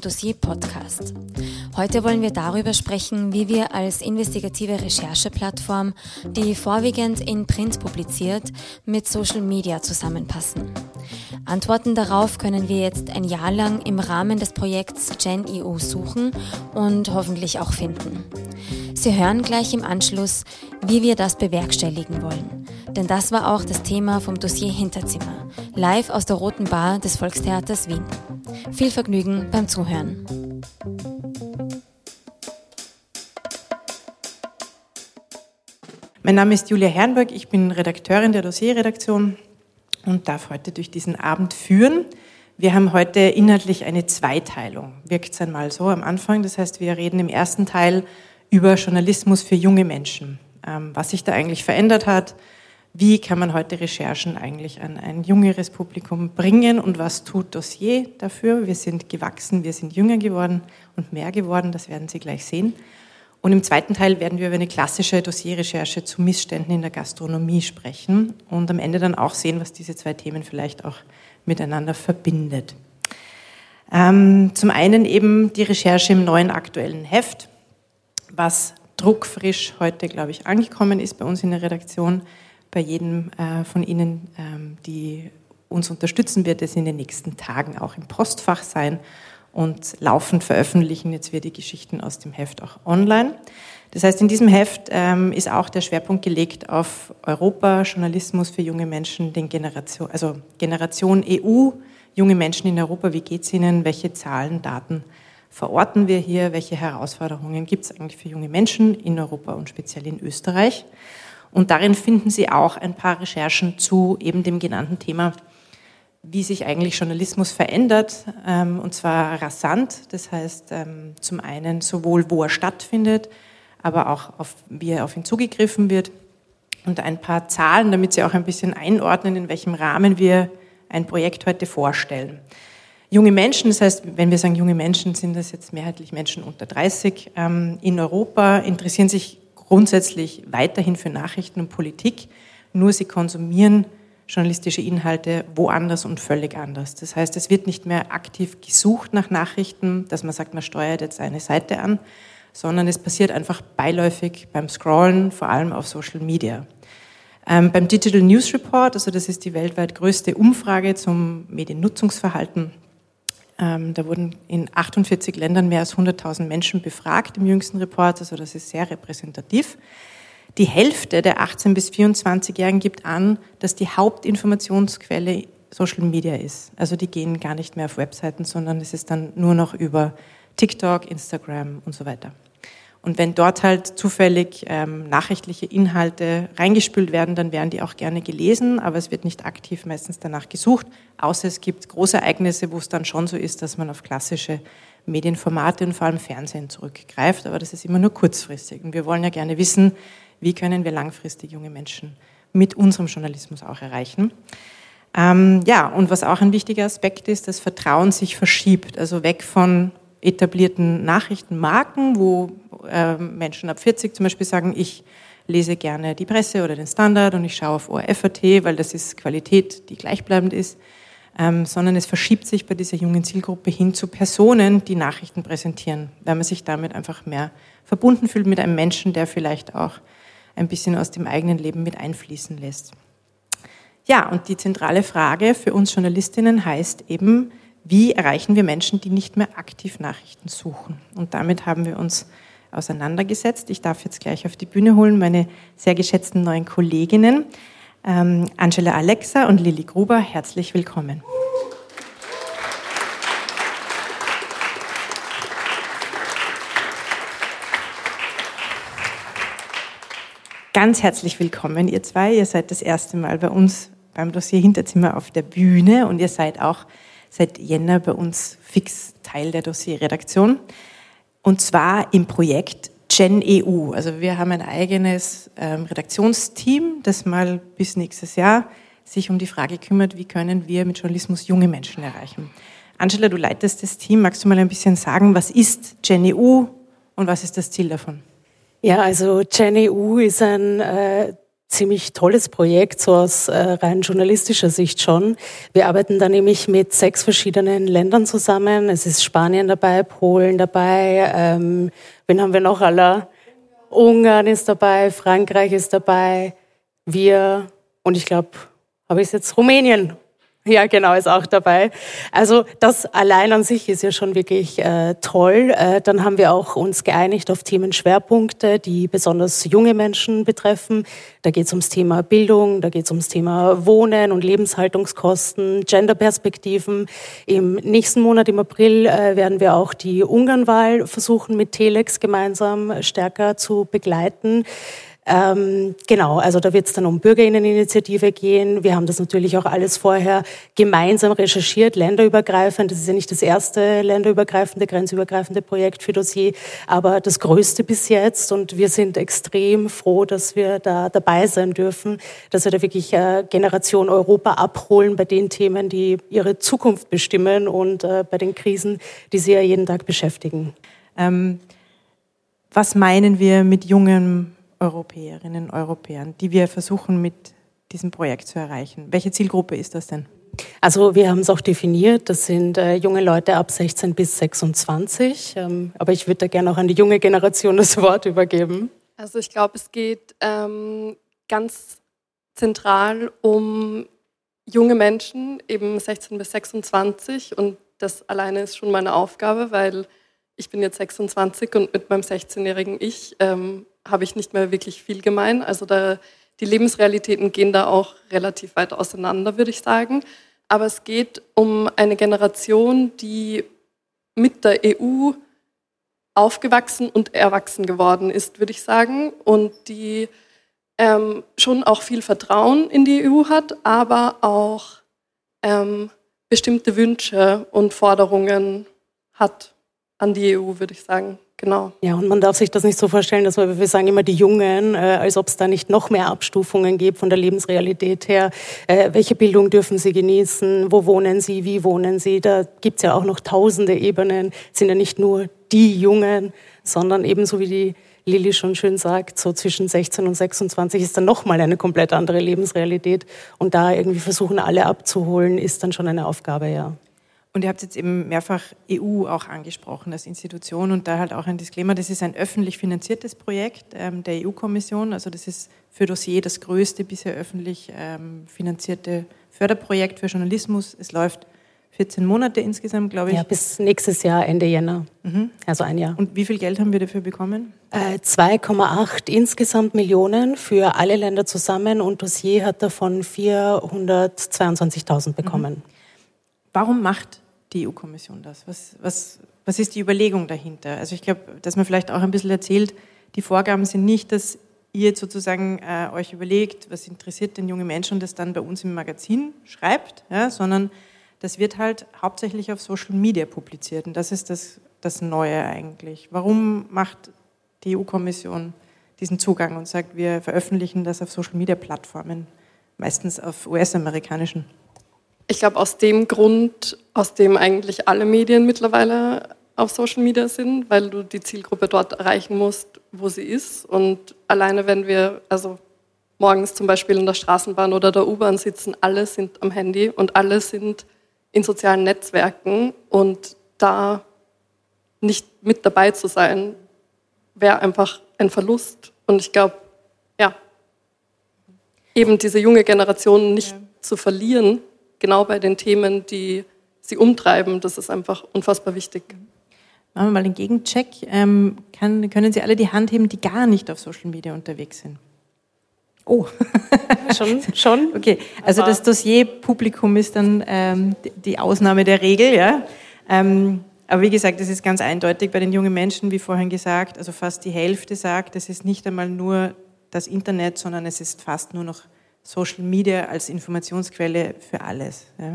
zum Dossier-Podcast. Heute wollen wir darüber sprechen, wie wir als investigative Rechercheplattform, die vorwiegend in Print publiziert, mit Social Media zusammenpassen. Antworten darauf können wir jetzt ein Jahr lang im Rahmen des Projekts GenEU suchen und hoffentlich auch finden. Sie hören gleich im Anschluss, wie wir das bewerkstelligen wollen. Denn das war auch das Thema vom Dossier Hinterzimmer, live aus der Roten Bar des Volkstheaters Wien. Viel Vergnügen beim Zuhören. Mein Name ist Julia Herrenberg, ich bin Redakteurin der Dossierredaktion und darf heute durch diesen Abend führen. Wir haben heute inhaltlich eine Zweiteilung, wirkt es einmal so am Anfang. Das heißt, wir reden im ersten Teil über Journalismus für junge Menschen, was sich da eigentlich verändert hat, wie kann man heute Recherchen eigentlich an ein jüngeres Publikum bringen und was tut Dossier dafür? Wir sind gewachsen, wir sind jünger geworden und mehr geworden, das werden Sie gleich sehen. Und im zweiten Teil werden wir über eine klassische Dossierrecherche zu Missständen in der Gastronomie sprechen und am Ende dann auch sehen, was diese zwei Themen vielleicht auch miteinander verbindet. Zum einen eben die Recherche im neuen aktuellen Heft, was druckfrisch heute, glaube ich, angekommen ist bei uns in der Redaktion. Bei jedem von Ihnen, die uns unterstützen, wird es in den nächsten Tagen auch im Postfach sein und laufend veröffentlichen jetzt wir die Geschichten aus dem Heft auch online. Das heißt, in diesem Heft ist auch der Schwerpunkt gelegt auf Europa, Journalismus für junge Menschen, Generation EU, junge Menschen in Europa. Wie geht's Ihnen? Welche Zahlen, Daten verorten wir hier? Welche Herausforderungen gibt es eigentlich für junge Menschen in Europa und speziell in Österreich? Und darin finden Sie auch ein paar Recherchen zu eben dem genannten Thema, wie sich eigentlich Journalismus verändert, und zwar rasant. Das heißt, zum einen sowohl, wo er stattfindet, aber auch, wie er auf ihn zugegriffen wird. Und ein paar Zahlen, damit Sie auch ein bisschen einordnen, in welchem Rahmen wir ein Projekt heute vorstellen. Junge Menschen, das heißt, wenn wir sagen junge Menschen, sind das jetzt mehrheitlich Menschen unter 30, in Europa interessieren sich grundsätzlich weiterhin für Nachrichten und Politik, nur sie konsumieren journalistische Inhalte woanders und völlig anders. Das heißt, es wird nicht mehr aktiv gesucht nach Nachrichten, dass man sagt, man steuert jetzt eine Seite an, sondern es passiert einfach beiläufig beim Scrollen, vor allem auf Social Media. Beim Digital News Report, also das ist die weltweit größte Umfrage zum Mediennutzungsverhalten, da wurden in 48 Ländern mehr als 100.000 Menschen befragt im jüngsten Report, also das ist sehr repräsentativ. Die Hälfte der 18- bis 24-Jährigen gibt an, dass die Hauptinformationsquelle Social Media ist. Also die gehen gar nicht mehr auf Webseiten, sondern es ist dann nur noch über TikTok, Instagram und so weiter. Und wenn dort halt zufällig nachrichtliche Inhalte reingespült werden, dann werden die auch gerne gelesen, aber es wird nicht aktiv meistens danach gesucht, außer es gibt Großereignisse, wo es dann schon so ist, dass man auf klassische Medienformate und vor allem Fernsehen zurückgreift, aber das ist immer nur kurzfristig. Und wir wollen ja gerne wissen, wie können wir langfristig junge Menschen mit unserem Journalismus auch erreichen. Und was auch ein wichtiger Aspekt ist, dass Vertrauen sich verschiebt, also weg von etablierten Nachrichtenmarken, wo Menschen ab 40 zum Beispiel sagen, ich lese gerne die Presse oder den Standard und ich schaue auf ORF.at, weil das ist Qualität, die gleichbleibend ist, sondern es verschiebt sich bei dieser jungen Zielgruppe hin zu Personen, die Nachrichten präsentieren, weil man sich damit einfach mehr verbunden fühlt mit einem Menschen, der vielleicht auch ein bisschen aus dem eigenen Leben mit einfließen lässt. Ja, und die zentrale Frage für uns Journalistinnen heißt eben, wie erreichen wir Menschen, die nicht mehr aktiv Nachrichten suchen? Und damit haben wir uns auseinandergesetzt. Ich darf jetzt gleich auf die Bühne holen meine sehr geschätzten neuen Kolleginnen, Angela Alexa und Lilly Gruber. Herzlich willkommen. Ganz herzlich willkommen, ihr zwei. Ihr seid das erste Mal bei uns beim Dossier Hinterzimmer auf der Bühne und ihr seid auch seit Jänner bei uns fix Teil der Dossierredaktion. Und zwar im Projekt GenEU. Also wir haben ein eigenes Redaktionsteam, das mal bis nächstes Jahr sich um die Frage kümmert, wie können wir mit Journalismus junge Menschen erreichen. Angela, du leitest das Team. Magst du mal ein bisschen sagen, was ist GenEU und was ist das Ziel davon? Ja, also GenEU ist ein ziemlich tolles Projekt, so aus rein journalistischer Sicht schon. Wir arbeiten da nämlich mit 6 verschiedenen Ländern zusammen. Es ist Spanien dabei, Polen dabei, wen haben wir noch alle? Ungarn ist dabei, Frankreich ist dabei, wir und ich glaube, habe ich es jetzt, Rumänien. Ja, genau, ist auch dabei. Also das allein an sich ist ja schon wirklich toll. Dann haben wir auch uns geeinigt auf Themenschwerpunkte, die besonders junge Menschen betreffen. Da geht es ums Thema Bildung, da geht es ums Thema Wohnen und Lebenshaltungskosten, Genderperspektiven. Im nächsten Monat, im April, werden wir auch die Ungarnwahl versuchen, mit Telex gemeinsam stärker zu begleiten. Genau, also da wird es dann um Bürgerinneninitiative gehen. Wir haben das natürlich auch alles vorher gemeinsam recherchiert, länderübergreifend. Das ist ja nicht das erste länderübergreifende, grenzübergreifende Projekt für Dossier, aber das größte bis jetzt. Und wir sind extrem froh, dass wir da dabei sein dürfen, dass wir da wirklich Generation Europa abholen bei den Themen, die ihre Zukunft bestimmen und bei den Krisen, die sie ja jeden Tag beschäftigen. Was meinen wir mit jungen Europäerinnen und Europäern, die wir versuchen mit diesem Projekt zu erreichen? Welche Zielgruppe ist das denn? Also wir haben es auch definiert, das sind junge Leute ab 16 bis 26, aber ich würde da gerne auch an die junge Generation das Wort übergeben. Also ich glaube, es geht ganz zentral um junge Menschen, eben 16 bis 26 und das alleine ist schon meine Aufgabe, weil ich bin jetzt 26 und mit meinem 16-jährigen Ich habe ich nicht mehr wirklich viel gemein. Also die Lebensrealitäten gehen da auch relativ weit auseinander, würde ich sagen. Aber es geht um eine Generation, die mit der EU aufgewachsen und erwachsen geworden ist, würde ich sagen. Und die schon auch viel Vertrauen in die EU hat, aber auch bestimmte Wünsche und Forderungen hat an die EU, würde ich sagen. Genau. Ja, und man darf sich das nicht so vorstellen, dass wir sagen immer die Jungen, als ob es da nicht noch mehr Abstufungen gibt von der Lebensrealität her. Welche Bildung dürfen sie genießen? Wo wohnen sie? Wie wohnen sie? Da gibt es ja auch noch tausende Ebenen. Es sind ja nicht nur die Jungen, sondern ebenso wie die Lilly schon schön sagt, so zwischen 16 und 26 ist dann nochmal eine komplett andere Lebensrealität. Und da irgendwie versuchen, alle abzuholen, ist dann schon eine Aufgabe, ja. Und ihr habt jetzt eben mehrfach EU auch angesprochen als Institution und da halt auch ein Disclaimer, das ist ein öffentlich finanziertes Projekt der EU-Kommission, also das ist für Dossier das größte bisher öffentlich finanzierte Förderprojekt für Journalismus. Es läuft 14 Monate insgesamt, glaube ich. Ja, bis nächstes Jahr, Ende Jänner, also ein Jahr. Und wie viel Geld haben wir dafür bekommen? 2,8 insgesamt Millionen für alle Länder zusammen und Dossier hat davon 422.000 bekommen. Warum macht die EU-Kommission das? Was ist die Überlegung dahinter? Also ich glaube, dass man vielleicht auch ein bisschen erzählt, die Vorgaben sind nicht, dass ihr jetzt sozusagen euch überlegt, was interessiert denn junge Menschen und das dann bei uns im Magazin schreibt, ja, sondern das wird halt hauptsächlich auf Social Media publiziert und das ist das Neue eigentlich. Warum macht die EU-Kommission diesen Zugang und sagt, wir veröffentlichen das auf Social Media Plattformen, meistens auf US-amerikanischen? Ich glaube, aus dem Grund, aus dem eigentlich alle Medien mittlerweile auf Social Media sind, weil du die Zielgruppe dort erreichen musst, wo sie ist. Und alleine, wenn wir also morgens zum Beispiel in der Straßenbahn oder der U-Bahn sitzen, alle sind am Handy und alle sind in sozialen Netzwerken. Und da nicht mit dabei zu sein, wäre einfach ein Verlust. Und ich glaube, ja, eben diese junge Generation nicht zu verlieren, genau bei den Themen, die sie umtreiben, das ist einfach unfassbar wichtig. Machen wir mal den Gegencheck. Können Sie alle die Hand heben, die gar nicht auf Social Media unterwegs sind? Oh, schon? Okay, also das Dossierpublikum ist dann die Ausnahme der Regel, ja. Aber wie gesagt, es ist ganz eindeutig bei den jungen Menschen, wie vorhin gesagt, also fast die Hälfte sagt, es ist nicht einmal nur das Internet, sondern es ist fast nur noch Social Media als Informationsquelle für alles. Ja.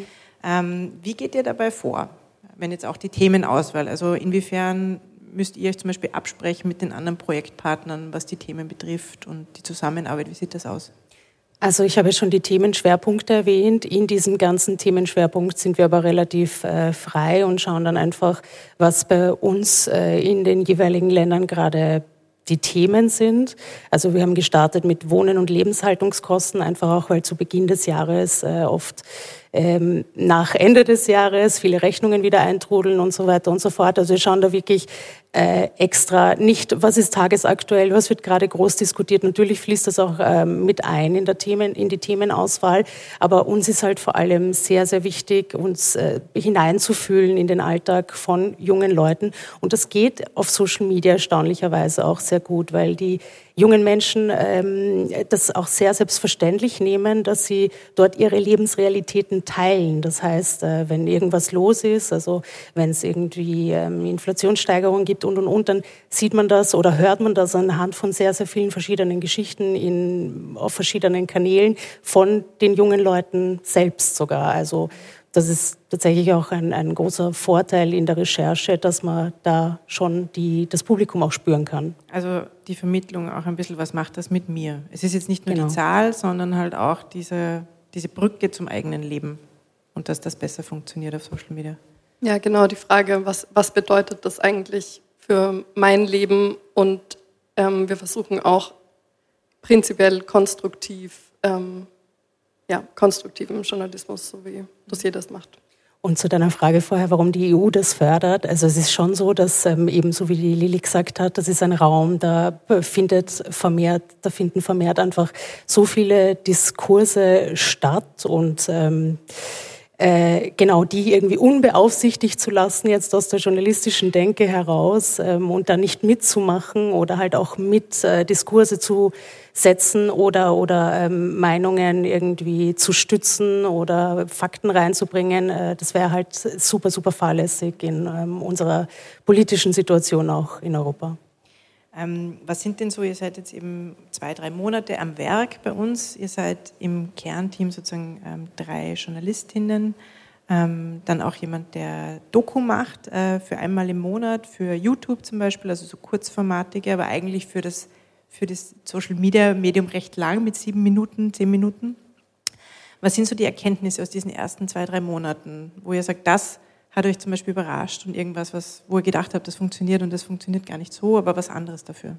Wie geht ihr dabei vor, wenn jetzt auch die Themenauswahl, also inwiefern müsst ihr euch zum Beispiel absprechen mit den anderen Projektpartnern, was die Themen betrifft und die Zusammenarbeit, wie sieht das aus? Also ich habe schon die Themenschwerpunkte erwähnt. In diesem ganzen Themenschwerpunkt sind wir aber relativ frei und schauen dann einfach, was bei uns in den jeweiligen Ländern gerade die Themen sind. Also wir haben gestartet mit Wohnen und Lebenshaltungskosten, einfach auch, weil zu Beginn des Jahres oft nach Ende des Jahres viele Rechnungen wieder eintrudeln und so weiter und so fort. Also wir schauen da wirklich extra nicht, was ist tagesaktuell, was wird gerade groß diskutiert. Natürlich fließt das auch mit ein in die Themenauswahl, aber uns ist halt vor allem sehr, sehr wichtig, uns hineinzufühlen in den Alltag von jungen Leuten. Und das geht auf Social Media erstaunlicherweise auch sehr gut, weil die jungen Menschen das auch sehr selbstverständlich nehmen, dass sie dort ihre Lebensrealitäten teilen. Das heißt, wenn irgendwas los ist, also wenn es irgendwie Inflationssteigerungen gibt und, dann sieht man das oder hört man das anhand von sehr, sehr vielen verschiedenen Geschichten auf verschiedenen Kanälen von den jungen Leuten selbst sogar. Also das ist tatsächlich auch ein großer Vorteil in der Recherche, dass man da schon das Publikum auch spüren kann. Also die Vermittlung auch ein bisschen, was macht das mit mir? Es ist jetzt nicht nur die Zahl, sondern halt auch diese Brücke zum eigenen Leben und dass das besser funktioniert auf Social Media. Ja, genau, die Frage, was bedeutet das eigentlich für mein Leben? Und wir versuchen auch prinzipiell konstruktiven Journalismus, so wie Dossier das macht. Und zu deiner Frage vorher, warum die EU das fördert. Also es ist schon so, dass ebenso wie die Lili gesagt hat, das ist ein Raum, da finden vermehrt einfach so viele Diskurse statt und genau die irgendwie unbeaufsichtigt zu lassen, jetzt aus der journalistischen Denke heraus und da nicht mitzumachen oder halt auch mit Diskurse zu setzen oder Meinungen irgendwie zu stützen oder Fakten reinzubringen, das wäre halt super, super fahrlässig in unserer politischen Situation auch in Europa. Was sind denn so, ihr seid jetzt eben 2-3 Monate am Werk bei uns, ihr seid im Kernteam sozusagen 3 Journalistinnen, dann auch jemand, der Doku macht, für einmal im Monat, für YouTube zum Beispiel, also so kurzformatige, aber eigentlich für das Social Media Medium recht lang mit 7 Minuten, 10 Minuten. Was sind so die Erkenntnisse aus diesen ersten 2-3 Monaten, wo ihr sagt, das hat euch zum Beispiel überrascht und irgendwas, wo ihr gedacht habt, das funktioniert und das funktioniert gar nicht so, aber was anderes dafür?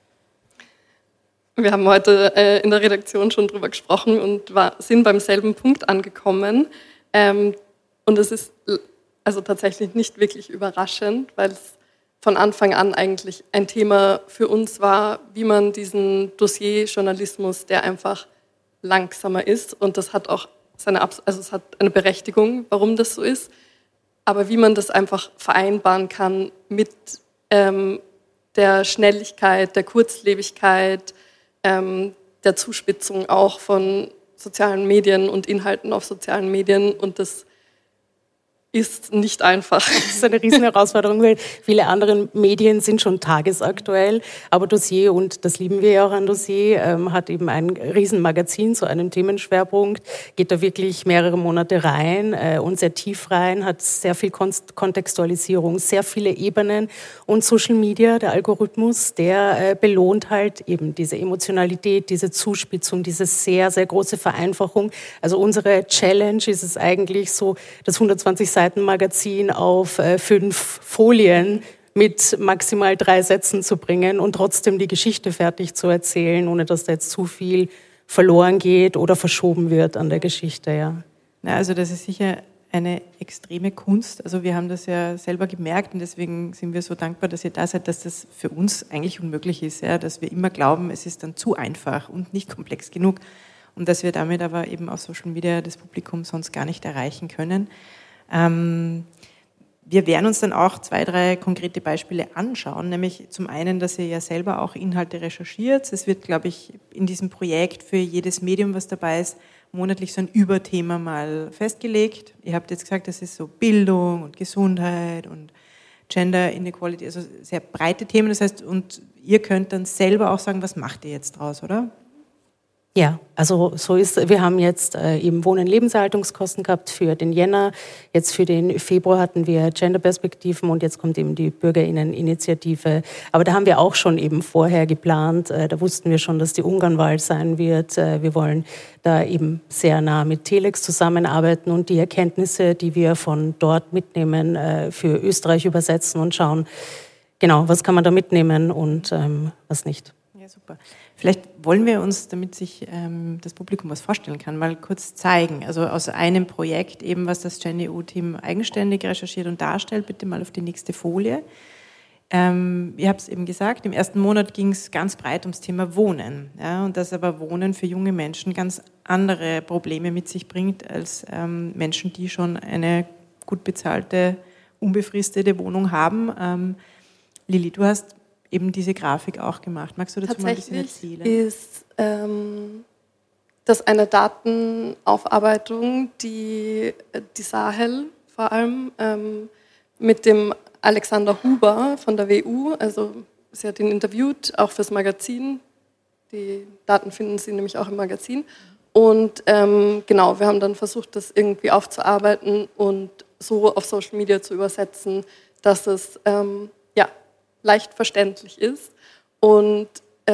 Wir haben heute in der Redaktion schon drüber gesprochen und sind beim selben Punkt angekommen. Und es ist also tatsächlich nicht wirklich überraschend, weil es von Anfang an eigentlich ein Thema für uns war, wie man diesen Dossierjournalismus, der einfach langsamer ist, und das hat auch es hat eine Berechtigung, warum das so ist, aber wie man das einfach vereinbaren kann mit der Schnelligkeit, der Kurzlebigkeit, der Zuspitzung auch von sozialen Medien und Inhalten auf sozialen Medien, und das ist nicht einfach. Das ist eine riesen Herausforderung, weil viele andere Medien sind schon tagesaktuell, aber Dossier, und das lieben wir ja auch an Dossier, hat eben ein Riesenmagazin zu einem Themenschwerpunkt, geht da wirklich mehrere Monate rein und sehr tief rein, hat sehr viel Kontextualisierung, sehr viele Ebenen, und Social Media, der Algorithmus, der belohnt halt eben diese Emotionalität, diese Zuspitzung, diese sehr, sehr große Vereinfachung. Also unsere Challenge ist es eigentlich so, das 120 Seitenmagazin auf 5 Folien mit maximal 3 Sätzen zu bringen und trotzdem die Geschichte fertig zu erzählen, ohne dass da jetzt zu viel verloren geht oder verschoben wird an der Geschichte. Ja. Na, also das ist sicher eine extreme Kunst. Also wir haben das ja selber gemerkt und deswegen sind wir so dankbar, dass ihr da seid, dass das für uns eigentlich unmöglich ist, ja, dass wir immer glauben, es ist dann zu einfach und nicht komplex genug und dass wir damit aber eben auf Social Media das Publikum sonst gar nicht erreichen können. Wir werden uns dann auch 2-3 konkrete Beispiele anschauen, nämlich zum einen, dass ihr ja selber auch Inhalte recherchiert. Es wird, glaube ich, in diesem Projekt für jedes Medium, was dabei ist, monatlich so ein Überthema mal festgelegt. Ihr habt jetzt gesagt, das ist so Bildung und Gesundheit und Gender Inequality, also sehr breite Themen. Das heißt, und ihr könnt dann selber auch sagen, was macht ihr jetzt draus, oder? Ja, also so ist, wir haben jetzt eben Wohnen- und Lebenserhaltungskosten gehabt für den Jänner, jetzt für den Februar hatten wir Genderperspektiven und jetzt kommt eben die BürgerInnen-Initiative. Aber da haben wir auch schon eben vorher geplant, da wussten wir schon, dass die Ungarnwahl sein wird. Wir wollen da eben sehr nah mit Telex zusammenarbeiten und die Erkenntnisse, die wir von dort mitnehmen, für Österreich übersetzen und schauen, genau, was kann man da mitnehmen und was nicht. Ja, super. Vielleicht wollen wir uns, damit sich das Publikum was vorstellen kann, mal kurz zeigen. Also aus einem Projekt eben, was das GenEU-Team eigenständig recherchiert und darstellt. Bitte mal auf die nächste Folie. Ihr habt es eben gesagt, im ersten Monat ging es ganz breit ums Thema Wohnen. Ja, und dass aber Wohnen für junge Menschen ganz andere Probleme mit sich bringt als Menschen, die schon eine gut bezahlte, unbefristete Wohnung haben. Lilly, du hast eben diese Grafik auch gemacht. Magst du dazu mal ein bisschen erzählen? Tatsächlich ist das eine Datenaufarbeitung, die Sahel vor allem mit dem Alexander Huber von der WU, also sie hat ihn interviewt, auch fürs Magazin. Die Daten finden Sie nämlich auch im Magazin. Und genau, wir haben dann versucht, das irgendwie aufzuarbeiten und so auf Social Media zu übersetzen, dass es leicht verständlich ist. Und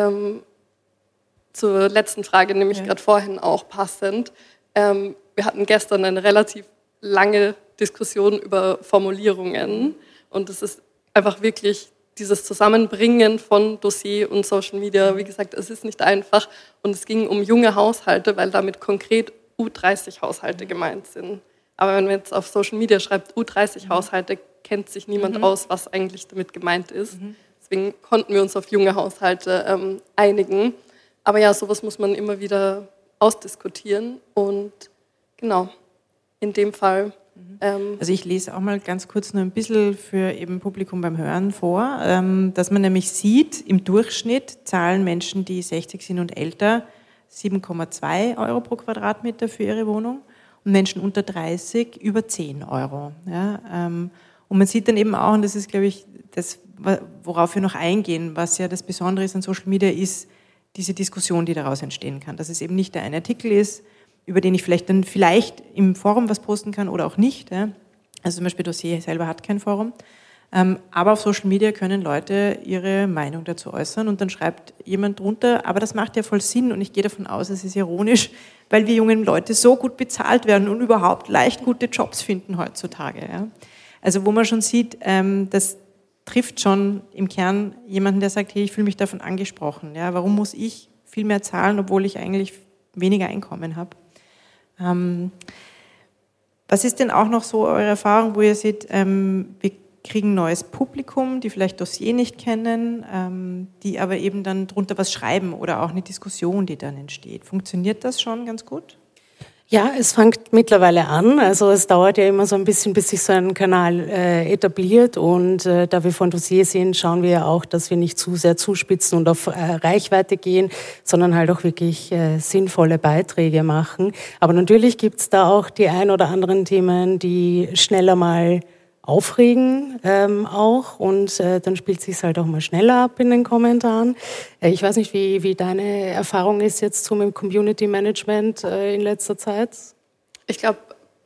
zur letzten Frage, nämlich gerade vorhin auch passend, wir hatten gestern eine relativ lange Diskussion über Formulierungen. Und es ist einfach wirklich dieses Zusammenbringen von Dossier und Social Media. Wie gesagt, es ist nicht einfach. Und es ging um junge Haushalte, weil damit konkret U30-Haushalte gemeint sind. Aber wenn man jetzt auf Social Media schreibt U30-Haushalte, kennt sich niemand aus, was eigentlich damit gemeint ist. Deswegen konnten wir uns auf junge Haushalte einigen. Aber ja, sowas muss man immer wieder ausdiskutieren. Und genau, in dem Fall... Also ich lese auch mal ganz kurz nur ein bisschen für eben Publikum beim Hören vor, dass man nämlich sieht, im Durchschnitt zahlen Menschen, die 60 sind und älter, 7,2 € pro Quadratmeter für ihre Wohnung und Menschen unter 30 über 10 €. Ja, und man sieht dann eben auch, und das ist, glaube ich, das, worauf wir noch eingehen, was ja das Besondere ist an Social Media, ist diese Diskussion, die daraus entstehen kann. Dass es eben nicht der eine Artikel ist, über den ich vielleicht im Forum was posten kann oder auch nicht. Ja. Also zum Beispiel Dossier selber hat kein Forum. Aber auf Social Media können Leute ihre Meinung dazu äußern und dann schreibt jemand drunter, aber das macht ja voll Sinn und ich gehe davon aus, es ist ironisch, weil wir jungen Leute so gut bezahlt werden und überhaupt leicht gute Jobs finden heutzutage. Ja. Also wo man schon sieht, das trifft schon im Kern jemanden, der sagt, hey, ich fühle mich davon angesprochen. Ja. Warum muss ich viel mehr zahlen, obwohl ich eigentlich weniger Einkommen habe? Was ist denn auch noch so eure Erfahrung, wo ihr seht, wir kriegen neues Publikum, die vielleicht Dossier nicht kennen, die aber eben dann drunter was schreiben oder auch eine Diskussion, die dann entsteht. Funktioniert das schon ganz gut? Ja, es fängt mittlerweile an. Also es dauert ja immer so ein bisschen, bis sich so ein Kanal etabliert. Und da wir von Dossier sind, schauen wir ja auch, dass wir nicht zu sehr zuspitzen und auf Reichweite gehen, sondern halt auch wirklich sinnvolle Beiträge machen. Aber natürlich gibt's da auch die ein oder anderen Themen, die schneller mal aufregen auch und dann spielt sich's halt auch mal schneller ab in den Kommentaren. Ich weiß nicht, wie deine Erfahrung ist jetzt zum Community Management in letzter Zeit? Ich glaube,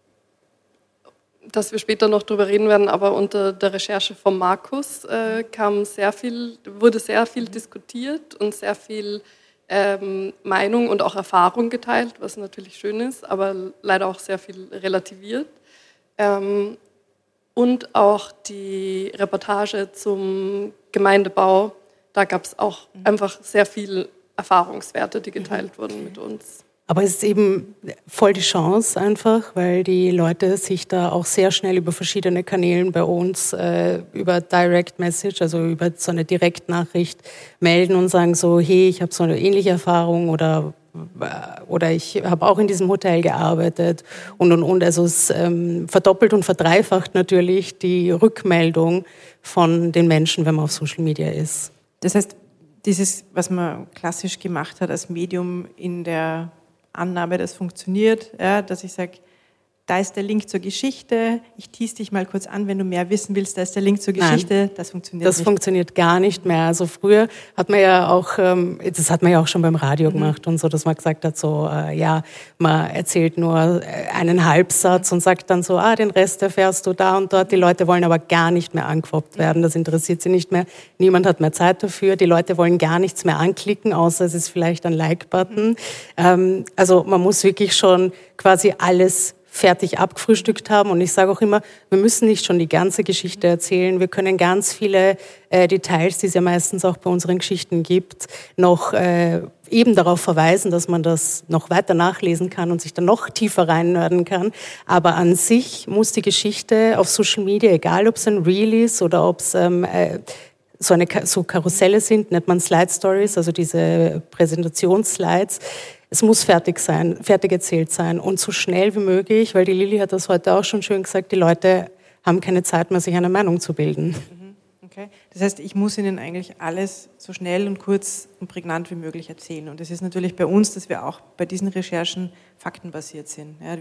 dass wir später noch drüber reden werden, aber unter der Recherche von Markus wurde sehr viel diskutiert und sehr viel Meinung und auch Erfahrung geteilt, was natürlich schön ist, aber leider auch sehr viel relativiert. Und auch die Reportage zum Gemeindebau, da gab es auch einfach sehr viel Erfahrungswerte, die geteilt wurden mit uns. Aber es ist eben voll die Chance einfach, weil die Leute sich da auch sehr schnell über verschiedene Kanäle bei uns, über Direct Message, also über so eine Direktnachricht melden und sagen so, hey, ich habe so eine ähnliche Erfahrung oder ich habe auch in diesem Hotel gearbeitet und. Also es verdoppelt und verdreifacht natürlich die Rückmeldung von den Menschen, wenn man auf Social Media ist. Das heißt, dieses, was man klassisch gemacht hat als Medium in der Annahme, das funktioniert, ja, dass ich sage, da ist der Link zur Geschichte, ich tease dich mal kurz an, wenn du mehr wissen willst, da ist der Link zur Geschichte, nein, das funktioniert nicht. Das funktioniert gar nicht mehr. Also früher hat man ja auch, das hat man ja auch schon beim Radio gemacht und so, dass man gesagt hat, so, ja, man erzählt nur einen Halbsatz und sagt dann so, den Rest erfährst du da und dort. Die Leute wollen aber gar nicht mehr angefoppt werden, das interessiert sie nicht mehr. Niemand hat mehr Zeit dafür, die Leute wollen gar nichts mehr anklicken, außer es ist vielleicht ein Like-Button. Also man muss wirklich schon quasi alles fertig abgefrühstückt haben. Und ich sage auch immer, wir müssen nicht schon die ganze Geschichte erzählen. Wir können ganz viele Details, die es ja meistens auch bei unseren Geschichten gibt, noch eben darauf verweisen, dass man das noch weiter nachlesen kann und sich dann noch tiefer reinnörden kann. Aber an sich muss die Geschichte auf Social Media, egal ob es ein Reel ist oder ob es so Karusselle sind, nennt man Slide Stories, also diese Präsentationsslides. Es muss fertig erzählt sein und so schnell wie möglich, weil die Lilly hat das heute auch schon schön gesagt, die Leute haben keine Zeit mehr, sich eine Meinung zu bilden. Okay. Das heißt, ich muss Ihnen eigentlich alles so schnell und kurz und prägnant wie möglich erzählen. Und es ist natürlich bei uns, dass wir auch bei diesen Recherchen faktenbasiert sind. Ja,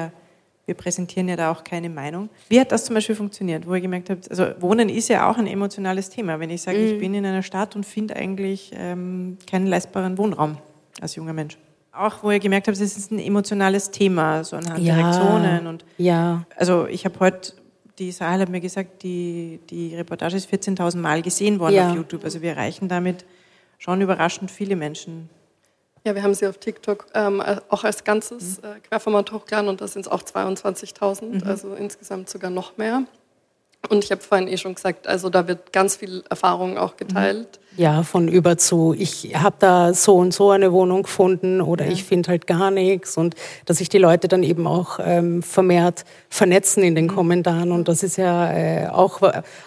wir präsentieren ja da auch keine Meinung. Wie hat das zum Beispiel funktioniert, wo ihr gemerkt habt, also Wohnen ist ja auch ein emotionales Thema. Wenn ich sage, ich bin in einer Stadt und finde eigentlich keinen leistbaren Wohnraum als junger Mensch. Auch wo ihr gemerkt habt, es ist ein emotionales Thema, so anhand der Reaktionen. Und also ich habe heute, die Sahel hat mir gesagt, die Reportage ist 14.000 Mal gesehen worden auf YouTube. Also wir erreichen damit schon überraschend viele Menschen. Ja, wir haben sie auf TikTok auch als ganzes Querformat hochgeladen und da sind es auch 22.000, also insgesamt sogar noch mehr. Und ich habe vorhin schon gesagt, also da wird ganz viel Erfahrung auch geteilt. Ja, von über zu, ich habe da so und so eine Wohnung gefunden oder ich finde halt gar nichts und dass sich die Leute dann eben auch vermehrt vernetzen in den Kommentaren und das ist ja auch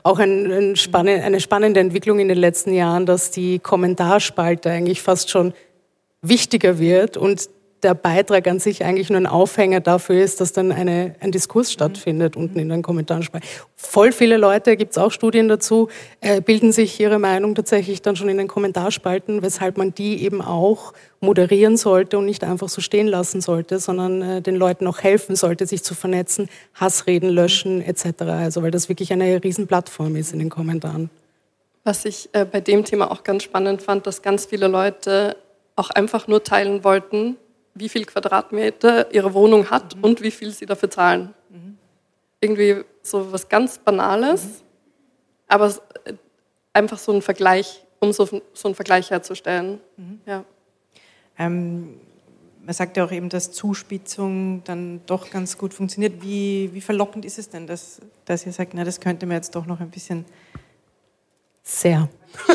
eine spannende Entwicklung in den letzten Jahren, dass die Kommentarspalte eigentlich fast schon wichtiger wird und der Beitrag an sich eigentlich nur ein Aufhänger dafür ist, dass dann ein Diskurs stattfindet unten in den Kommentarspalten. Voll viele Leute, gibt es auch Studien dazu, bilden sich ihre Meinung tatsächlich dann schon in den Kommentarspalten, weshalb man die eben auch moderieren sollte und nicht einfach so stehen lassen sollte, sondern den Leuten auch helfen sollte, sich zu vernetzen, Hassreden löschen etc. Also weil das wirklich eine Riesenplattform ist in den Kommentaren. Was ich bei dem Thema auch ganz spannend fand, dass ganz viele Leute auch einfach nur teilen wollten, wie viel Quadratmeter ihre Wohnung hat und wie viel sie dafür zahlen. Irgendwie so was ganz Banales, aber einfach so ein Vergleich, um so einen Vergleich herzustellen. Ja. Man sagt ja auch eben, dass Zuspitzung dann doch ganz gut funktioniert. Wie verlockend ist es denn, dass ihr sagt, na, das könnte man jetzt doch noch ein bisschen... Sehr.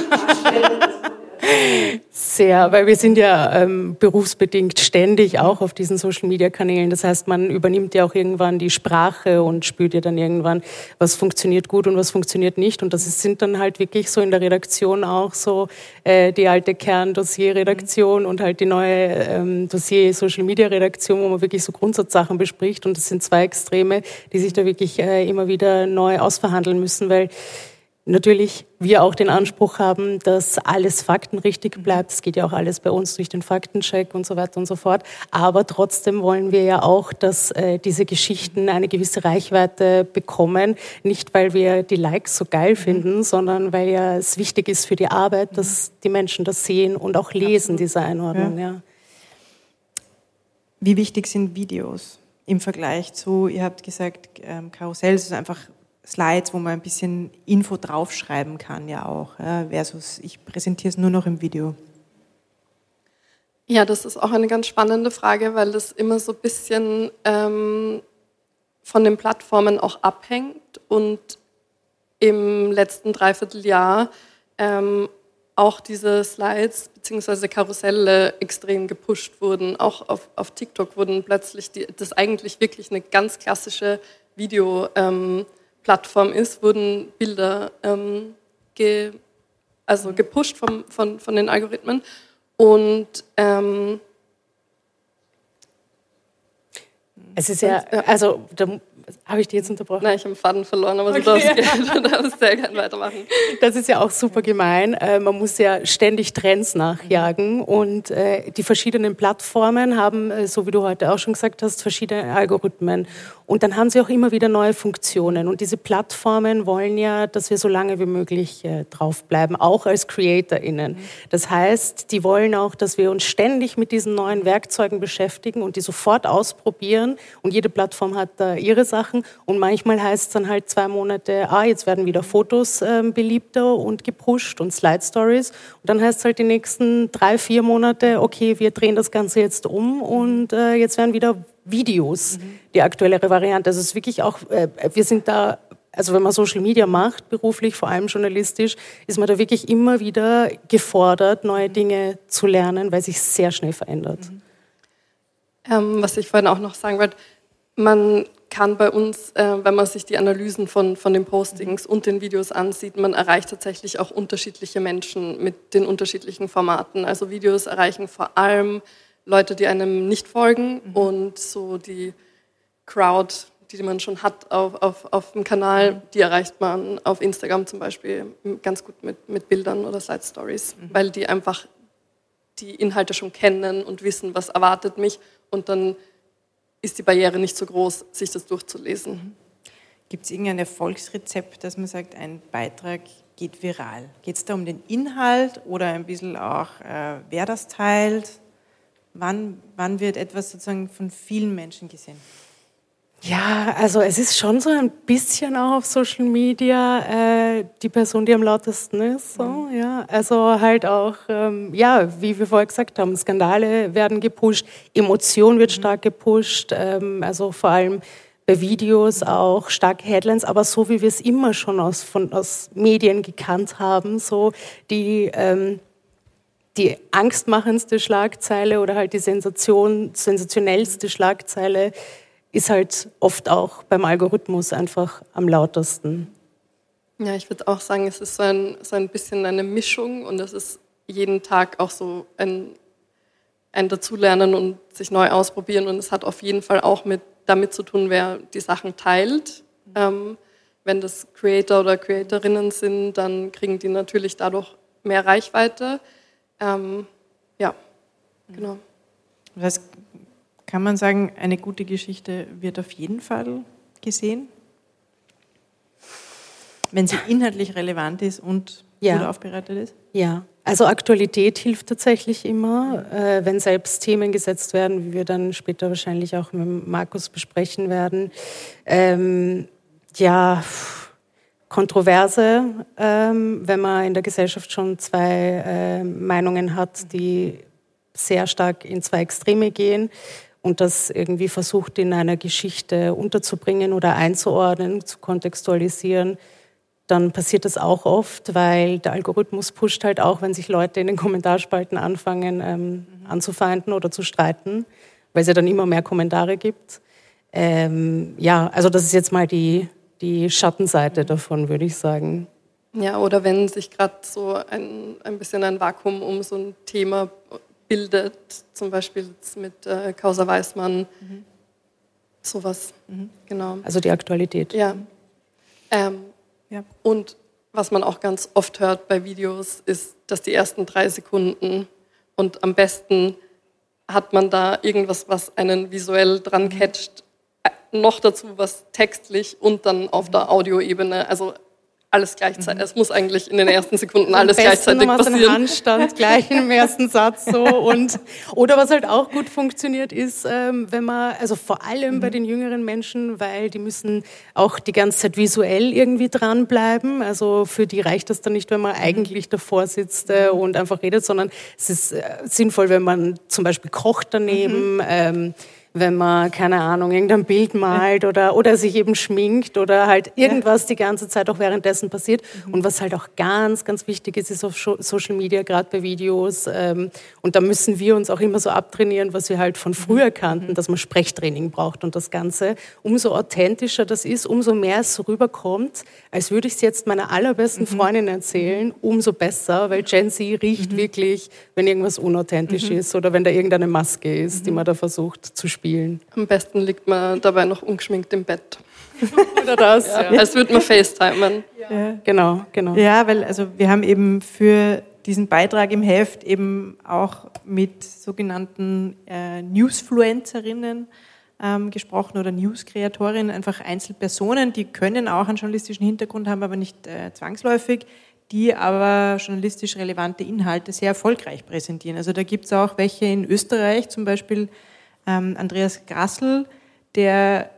Sehr, weil wir sind ja berufsbedingt ständig auch auf diesen Social-Media-Kanälen. Das heißt, man übernimmt ja auch irgendwann die Sprache und spürt ja dann irgendwann, was funktioniert gut und was funktioniert nicht. Und das sind dann halt wirklich so in der Redaktion auch so die alte Kern-Dossier-Redaktion und halt die neue Dossier-Social-Media-Redaktion, wo man wirklich so Grundsatzsachen bespricht. Und das sind zwei Extreme, die sich da wirklich immer wieder neu ausverhandeln müssen, weil natürlich wir auch den Anspruch haben, dass alles faktenrichtig bleibt. Es geht ja auch alles bei uns durch den Faktencheck und so weiter und so fort. Aber trotzdem wollen wir ja auch, dass diese Geschichten eine gewisse Reichweite bekommen. Nicht, weil wir die Likes so geil finden, sondern weil ja es wichtig ist für die Arbeit, dass die Menschen das sehen und auch lesen, diese Einordnung. Ja. Wie wichtig sind Videos im Vergleich zu, ihr habt gesagt, Karussells ist einfach Slides, wo man ein bisschen Info draufschreiben kann, ja auch, versus ich präsentiere es nur noch im Video. Ja, das ist auch eine ganz spannende Frage, weil das immer so ein bisschen von den Plattformen auch abhängt und im letzten Dreivierteljahr auch diese Slides bzw. Karusselle extrem gepusht wurden. Auch auf TikTok wurden plötzlich, das eigentlich wirklich eine ganz klassische Video-Plattform ist, wurden Bilder gepusht von den Algorithmen. Und es ist ja, also da habe ich die jetzt unterbrochen? Nein, ich habe den Faden verloren, aber okay. Du darfst sehr gerne weitermachen. Das ist ja auch super gemein. Man muss ja ständig Trends nachjagen und die verschiedenen Plattformen haben, so wie du heute auch schon gesagt hast, verschiedene Algorithmen. Und dann haben sie auch immer wieder neue Funktionen. Und diese Plattformen wollen ja, dass wir so lange wie möglich draufbleiben, auch als CreatorInnen. Das heißt, die wollen auch, dass wir uns ständig mit diesen neuen Werkzeugen beschäftigen und die sofort ausprobieren. Und jede Plattform hat da ihre Sachen und manchmal heißt es dann halt 2 Monate, jetzt werden wieder Fotos beliebter und gepusht und Slide-Stories und dann heißt es halt die nächsten 3-4 Monate, okay, wir drehen das Ganze jetzt um und jetzt werden wieder Videos die aktuellere Variante. Also es ist wirklich auch, wir sind da, also wenn man Social Media macht, beruflich, vor allem journalistisch, ist man da wirklich immer wieder gefordert, neue Dinge zu lernen, weil sich sehr schnell verändert. Was ich vorhin auch noch sagen wollte, man kann bei uns, wenn man sich die Analysen von den Postings und den Videos ansieht, man erreicht tatsächlich auch unterschiedliche Menschen mit den unterschiedlichen Formaten. Also Videos erreichen vor allem Leute, die einem nicht folgen und so die Crowd, die man schon hat auf dem Kanal, die erreicht man auf Instagram zum Beispiel ganz gut mit Bildern oder Slide Stories, weil die einfach die Inhalte schon kennen und wissen, was erwartet mich und dann ist die Barriere nicht so groß, sich das durchzulesen. Gibt es irgendein Erfolgsrezept, dass man sagt, ein Beitrag geht viral? Geht es da um den Inhalt oder ein bisschen auch, wer das teilt? Wann wird etwas sozusagen von vielen Menschen gesehen? Ja, also es ist schon so ein bisschen auch auf Social Media die Person, die am lautesten ist. So, ja. Also halt auch, wie wir vorher gesagt haben, Skandale werden gepusht, Emotion wird stark gepusht, also vor allem bei Videos auch starke Headlines, aber so wie wir es immer schon aus Medien gekannt haben, so die angstmachendste Schlagzeile oder halt die sensationellste Schlagzeile ist halt oft auch beim Algorithmus einfach am lautesten. Ja, ich würde auch sagen, es ist so ein bisschen eine Mischung und es ist jeden Tag auch so ein Dazulernen und sich neu ausprobieren und es hat auf jeden Fall auch damit zu tun, wer die Sachen teilt. Wenn das Creator oder Creatorinnen sind, dann kriegen die natürlich dadurch mehr Reichweite. Genau. Das heißt, kann man sagen, eine gute Geschichte wird auf jeden Fall gesehen, wenn sie inhaltlich relevant ist und gut aufbereitet ist? Ja, also Aktualität hilft tatsächlich immer, wenn selbst Themen gesetzt werden, wie wir dann später wahrscheinlich auch mit Markus besprechen werden. Kontroverse, wenn man in der Gesellschaft schon 2 Meinungen hat, die sehr stark in 2 Extreme gehen und das irgendwie versucht, in einer Geschichte unterzubringen oder einzuordnen, zu kontextualisieren, dann passiert das auch oft, weil der Algorithmus pusht halt auch, wenn sich Leute in den Kommentarspalten anfangen anzufeinden oder zu streiten, weil es ja dann immer mehr Kommentare gibt. Also das ist jetzt mal die Schattenseite davon, würde ich sagen. Ja, oder wenn sich gerade so ein bisschen ein Vakuum um so ein Thema bildet, zum Beispiel jetzt mit Causa Weißmann, sowas, genau. Also die Aktualität. Ja. Und was man auch ganz oft hört bei Videos, ist, dass die ersten 3 Sekunden und am besten hat man da irgendwas, was einen visuell dran catcht, noch dazu was textlich und dann auf der Audioebene, also alles gleichzeitig. Es muss eigentlich in den ersten Sekunden alles gleichzeitig passieren. So einen Handstand gleich im ersten Satz so oder was halt auch gut funktioniert ist, wenn man, also vor allem bei den jüngeren Menschen, weil die müssen auch die ganze Zeit visuell irgendwie dranbleiben. Also für die reicht das dann nicht, wenn man eigentlich davor sitzt und einfach redet, sondern es ist sinnvoll, wenn man zum Beispiel kocht daneben, wenn man, keine Ahnung, irgendein Bild malt oder sich eben schminkt oder halt irgendwas die ganze Zeit auch währenddessen passiert. Und was halt auch ganz, ganz wichtig ist auf Social Media, gerade bei Videos. Und da müssen wir uns auch immer so abtrainieren, was wir halt von früher kannten, dass man Sprechtraining braucht und das Ganze. Umso authentischer das ist, umso mehr es so rüberkommt, als würde ich es jetzt meiner allerbesten Freundin erzählen, umso besser, weil Gen Z riecht wirklich, wenn irgendwas unauthentisch ist oder wenn da irgendeine Maske ist, die man da versucht zu spielen. Am besten liegt man dabei noch ungeschminkt im Bett. Oder das, Als würde man FaceTimen. Ja. Genau. Ja, weil also wir haben eben für diesen Beitrag im Heft eben auch mit sogenannten Newsfluencerinnen gesprochen oder News-Kreatorinnen, einfach Einzelpersonen, die können auch einen journalistischen Hintergrund haben, aber nicht zwangsläufig, die aber journalistisch relevante Inhalte sehr erfolgreich präsentieren. Also da gibt es auch welche in Österreich, zum Beispiel Andreas Grassl, der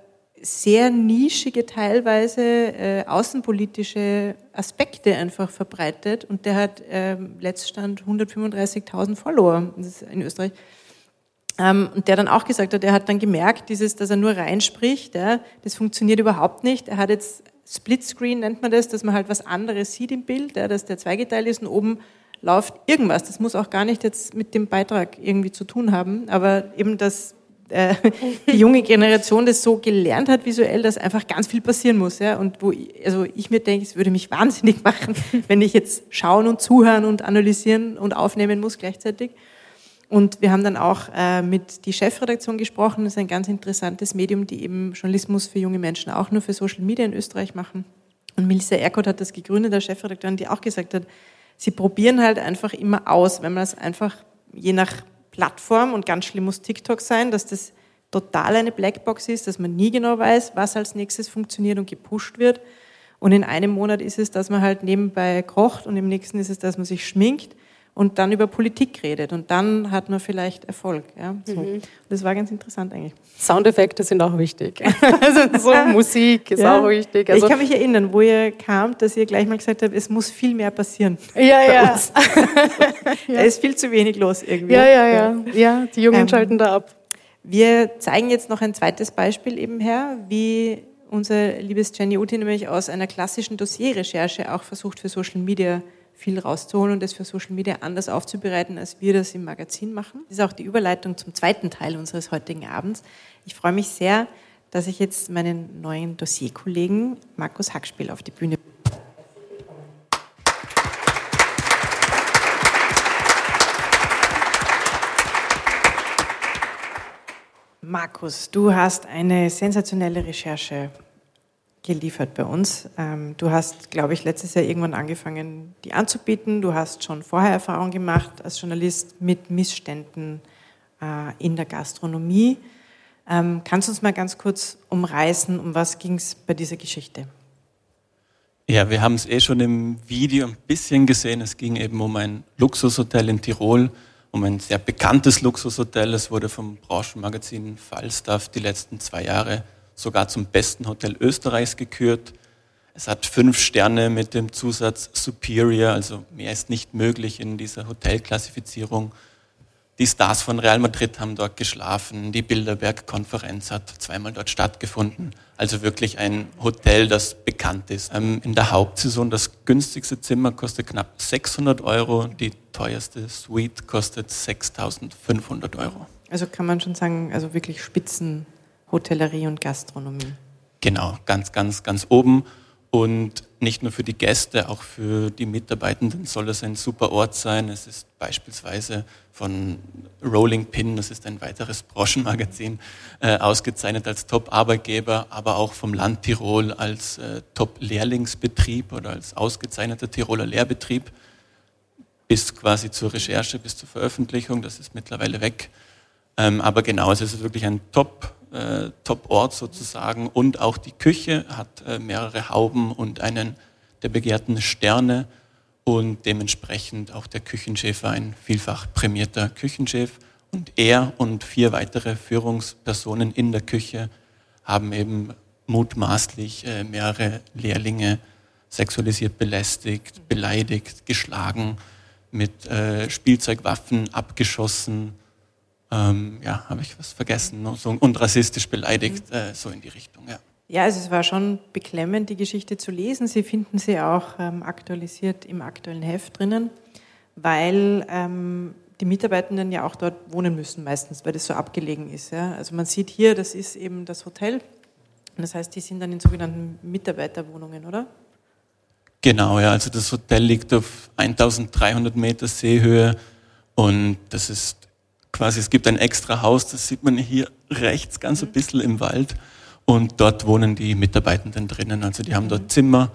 sehr nischige, teilweise außenpolitische Aspekte einfach verbreitet und der hat Letztstand 135.000 Follower in Österreich. Und der dann auch gesagt hat, er hat dann gemerkt, dass er nur reinspricht, das funktioniert überhaupt nicht. Er hat jetzt Splitscreen, nennt man das, dass man halt was anderes sieht im Bild, dass der zweigeteilt ist und oben läuft irgendwas. Das muss auch gar nicht jetzt mit dem Beitrag irgendwie zu tun haben, aber eben, dass die junge Generation das so gelernt hat visuell, dass einfach ganz viel passieren muss. Ja? Und ich mir denke, es würde mich wahnsinnig machen, wenn ich jetzt schauen und zuhören und analysieren und aufnehmen muss gleichzeitig. Und wir haben dann auch mit die Chefredaktion gesprochen. Das ist ein ganz interessantes Medium, die eben Journalismus für junge Menschen auch nur für Social Media in Österreich machen. Und Melissa Erkot hat das gegründet, der Chefredakteurin, die auch gesagt hat, sie probieren halt einfach immer aus, wenn man es einfach je nach Plattform, und ganz schlimm muss TikTok sein, dass das total eine Blackbox ist, dass man nie genau weiß, was als nächstes funktioniert und gepusht wird. Und in einem Monat ist es, dass man halt nebenbei kocht und im nächsten ist es, dass man sich schminkt und dann über Politik redet und dann hat man vielleicht Erfolg. Ja, so. Das war ganz interessant eigentlich. Soundeffekte sind auch wichtig. Also so Musik ist auch wichtig. Also ich kann mich erinnern, wo ihr kamt, dass ihr gleich mal gesagt habt, es muss viel mehr passieren. Ja. Da ist viel zu wenig los irgendwie. Ja, die Jungen schalten da ab. Wir zeigen jetzt noch ein zweites Beispiel eben her, wie unser liebes Jenny Uti nämlich aus einer klassischen Dossierrecherche auch versucht, für Social Media viel rauszuholen und das für Social Media anders aufzubereiten, als wir das im Magazin machen. Das ist auch die Überleitung zum zweiten Teil unseres heutigen Abends. Ich freue mich sehr, dass ich jetzt meinen neuen Dossierkollegen Markus Hackspiel auf die Bühne bringe. Markus, du hast eine sensationelle Recherche geliefert bei uns. Du hast, glaube ich, letztes Jahr irgendwann angefangen, die anzubieten. Du hast schon vorher Erfahrung gemacht als Journalist mit Missständen in der Gastronomie. Kannst du uns mal ganz kurz umreißen, um was ging es bei dieser Geschichte? Ja, wir haben es schon im Video ein bisschen gesehen. Es ging eben um ein Luxushotel in Tirol, um ein sehr bekanntes Luxushotel. Es wurde vom Branchenmagazin Falstaff die letzten 2 Jahre sogar zum besten Hotel Österreichs gekürt. Es hat 5 Sterne mit dem Zusatz Superior, also mehr ist nicht möglich in dieser Hotelklassifizierung. Die Stars von Real Madrid haben dort geschlafen, die Bilderberg-Konferenz hat 2-mal dort stattgefunden. Also wirklich ein Hotel, das bekannt ist. In der Hauptsaison das günstigste Zimmer kostet knapp 600 €, die teuerste Suite kostet 6.500 €. Also kann man schon sagen, also wirklich Spitzenhotellerie und Gastronomie. Genau, ganz, ganz, ganz oben. Und nicht nur für die Gäste, auch für die Mitarbeitenden soll es ein super Ort sein. Es ist beispielsweise von Rolling Pin, das ist ein weiteres Branchenmagazin, ausgezeichnet als Top-Arbeitgeber, aber auch vom Land Tirol als Top-Lehrlingsbetrieb oder als ausgezeichneter Tiroler Lehrbetrieb. Bis quasi zur Recherche, bis zur Veröffentlichung, das ist mittlerweile weg. Aber genau, es ist wirklich ein Top-Ort sozusagen, und auch die Küche hat mehrere Hauben und einen der begehrten Sterne und dementsprechend auch der Küchenchef war ein vielfach prämierter Küchenchef, und er und 4 weitere Führungspersonen in der Küche haben eben mutmaßlich mehrere Lehrlinge sexualisiert belästigt, beleidigt, geschlagen, mit Spielzeugwaffen abgeschossen. Habe ich was vergessen? Und rassistisch beleidigt, so in die Richtung, ja. Ja, also es war schon beklemmend, die Geschichte zu lesen. Sie finden sie auch aktualisiert im aktuellen Heft drinnen, weil die Mitarbeitenden ja auch dort wohnen müssen meistens, weil das so abgelegen ist. Ja. Also man sieht hier, das ist eben das Hotel. Und das heißt, die sind dann in sogenannten Mitarbeiterwohnungen, oder? Genau, ja. Also das Hotel liegt auf 1300 Meter Seehöhe und das ist quasi, es gibt ein extra Haus, das sieht man hier rechts ganz ein bisschen im Wald, und dort wohnen die Mitarbeitenden drinnen. Also die haben dort Zimmer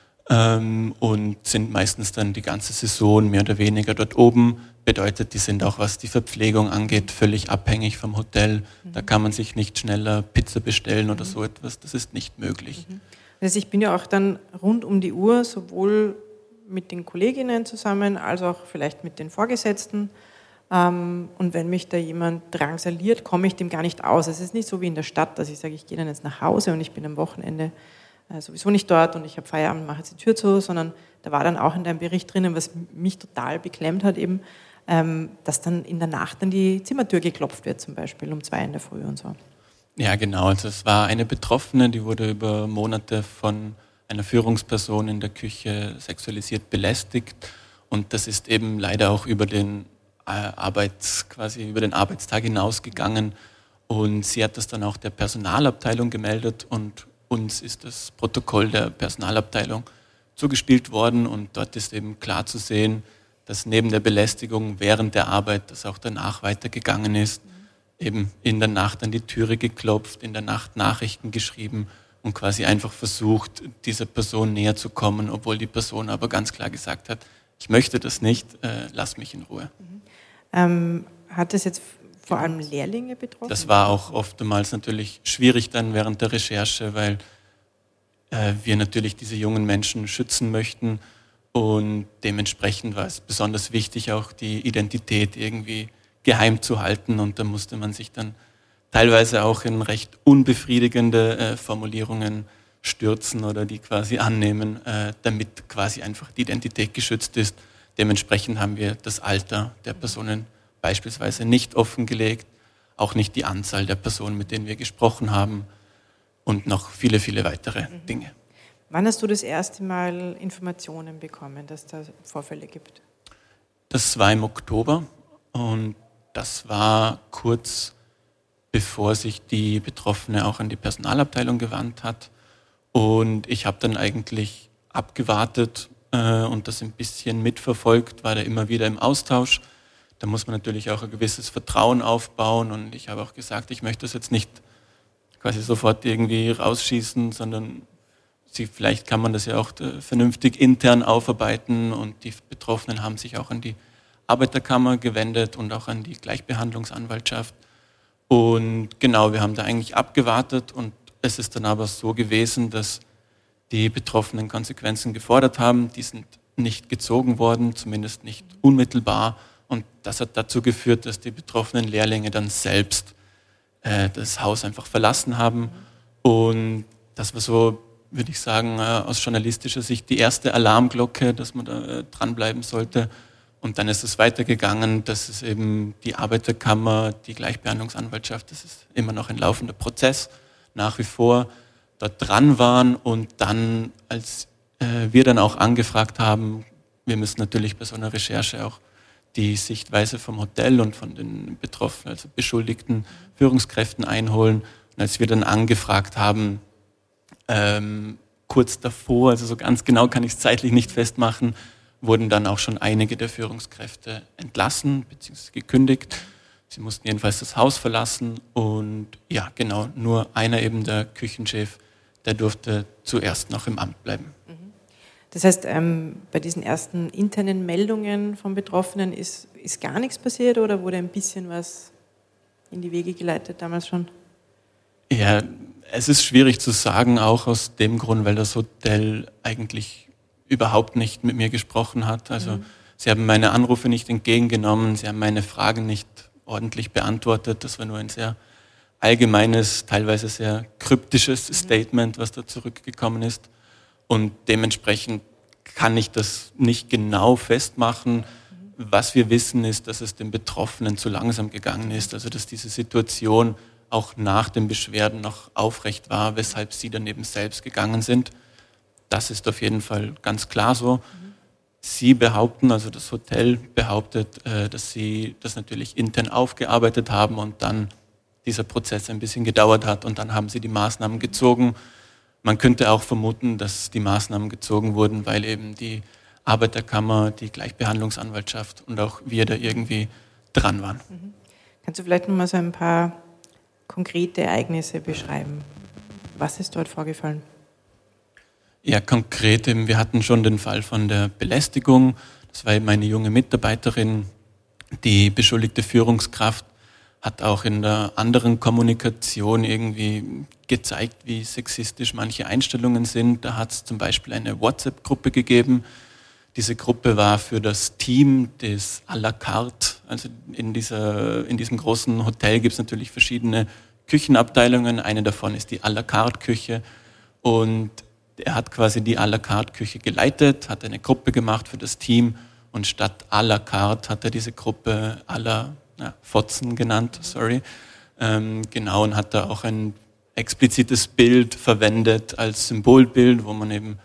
und sind meistens dann die ganze Saison mehr oder weniger dort oben. Bedeutet, die sind auch, was die Verpflegung angeht, völlig abhängig vom Hotel. Da kann man sich nicht schneller Pizza bestellen oder so etwas. Das ist nicht möglich. Also ich bin ja auch dann rund um die Uhr sowohl mit den Kolleginnen zusammen als auch vielleicht mit den Vorgesetzten Und wenn mich da jemand drangsaliert, komme ich dem gar nicht aus. Es ist nicht so wie in der Stadt, dass ich sage, ich gehe dann jetzt nach Hause und ich bin am Wochenende sowieso nicht dort und ich habe Feierabend und mache jetzt die Tür zu, sondern da war dann auch in deinem Bericht drinnen, was mich total beklemmt hat eben, dass dann in der Nacht an die Zimmertür geklopft wird zum Beispiel um 2 in der Früh und so. Ja, genau. Also es war eine Betroffene, die wurde über Monate von einer Führungsperson in der Küche sexualisiert belästigt und das ist eben leider auch über den Arbeitstag hinausgegangen und sie hat das dann auch der Personalabteilung gemeldet und uns ist das Protokoll der Personalabteilung zugespielt worden und dort ist eben klar zu sehen, dass neben der Belästigung während der Arbeit das auch danach weitergegangen ist, eben in der Nacht an die Türe geklopft, in der Nacht Nachrichten geschrieben und quasi einfach versucht, dieser Person näher zu kommen, obwohl die Person aber ganz klar gesagt hat, ich möchte das nicht, lass mich in Ruhe. Hat das jetzt vor allem Lehrlinge betroffen? Das war auch oftmals natürlich schwierig dann während der Recherche, weil wir natürlich diese jungen Menschen schützen möchten und dementsprechend war es besonders wichtig, auch die Identität irgendwie geheim zu halten und da musste man sich dann teilweise auch in recht unbefriedigende Formulierungen stürzen oder die quasi annehmen, damit quasi einfach die Identität geschützt ist. Dementsprechend haben wir das Alter der Personen beispielsweise nicht offengelegt, auch nicht die Anzahl der Personen, mit denen wir gesprochen haben und noch viele, viele weitere Dinge. Wann hast du das erste Mal Informationen bekommen, dass da Vorfälle gibt? Das war im Oktober und das war kurz bevor sich die Betroffene auch an die Personalabteilung gewandt hat. Und ich habe dann eigentlich abgewartet und das ein bisschen mitverfolgt, war da immer wieder im Austausch. Da muss man natürlich auch ein gewisses Vertrauen aufbauen und ich habe auch gesagt, ich möchte das jetzt nicht quasi sofort irgendwie rausschießen, sondern vielleicht kann man das ja auch vernünftig intern aufarbeiten und die Betroffenen haben sich auch an die Arbeiterkammer gewendet und auch an die Gleichbehandlungsanwaltschaft. Und genau, wir haben da eigentlich abgewartet und es ist dann aber so gewesen, dass die Betroffenen Konsequenzen gefordert haben. Die sind nicht gezogen worden, zumindest nicht unmittelbar. Und das hat dazu geführt, dass die betroffenen Lehrlinge dann selbst das Haus einfach verlassen haben. Und das war so, würde ich sagen, aus journalistischer Sicht die erste Alarmglocke, dass man da dranbleiben sollte. Und dann ist es weitergegangen, dass es eben die Arbeiterkammer, die Gleichbehandlungsanwaltschaft, das ist immer noch ein laufender Prozess, nach wie vor dort dran waren. Und dann, als wir dann auch angefragt haben, wir müssen natürlich bei so einer Recherche auch die Sichtweise vom Hotel und von den betroffenen, also beschuldigten Führungskräften einholen. Und als wir dann angefragt haben, kurz davor, also so ganz genau kann ich es zeitlich nicht festmachen, wurden dann auch schon einige der Führungskräfte entlassen bzw. gekündigt. Sie mussten jedenfalls das Haus verlassen und ja, genau, nur einer eben, der Küchenchef, der durfte zuerst noch im Amt bleiben. Das heißt, bei diesen ersten internen Meldungen von Betroffenen ist gar nichts passiert oder wurde ein bisschen was in die Wege geleitet damals schon? Ja, es ist schwierig zu sagen, auch aus dem Grund, weil das Hotel eigentlich überhaupt nicht mit mir gesprochen hat. Also sie haben meine Anrufe nicht entgegengenommen, sie haben meine Fragen nicht ordentlich beantwortet. Das war nur ein sehr allgemeines, teilweise sehr kryptisches Statement, was da zurückgekommen ist. Und dementsprechend kann ich das nicht genau festmachen. Was wir wissen ist, dass es den Betroffenen zu langsam gegangen ist, also dass diese Situation auch nach den Beschwerden noch aufrecht war, weshalb sie dann eben selbst gegangen sind. Das ist auf jeden Fall ganz klar so. Sie behaupten, also das Hotel behauptet, dass sie das natürlich intern aufgearbeitet haben und dann dieser Prozess ein bisschen gedauert hat und dann haben sie die Maßnahmen gezogen. Man könnte auch vermuten, dass die Maßnahmen gezogen wurden, weil eben die Arbeiterkammer, die Gleichbehandlungsanwaltschaft und auch wir da irgendwie dran waren. Kannst du vielleicht noch mal so ein paar konkrete Ereignisse beschreiben? Was ist dort vorgefallen? Ja, konkret eben, wir hatten schon den Fall von der Belästigung. Das war eben eine junge Mitarbeiterin. Die beschuldigte Führungskraft hat auch in der anderen Kommunikation irgendwie gezeigt, wie sexistisch manche Einstellungen sind. Da hat es zum Beispiel eine WhatsApp-Gruppe gegeben. Diese Gruppe war für das Team des à la carte Also in diesem großen Hotel gibt es natürlich verschiedene Küchenabteilungen. Eine davon ist die à la carte Küche und er hat quasi die à la carte Küche geleitet, hat eine Gruppe gemacht für das Team und statt à la carte hat er diese Gruppe à la Fotzen genannt, genau, und hat da auch ein explizites Bild verwendet als Symbolbild, wo man eben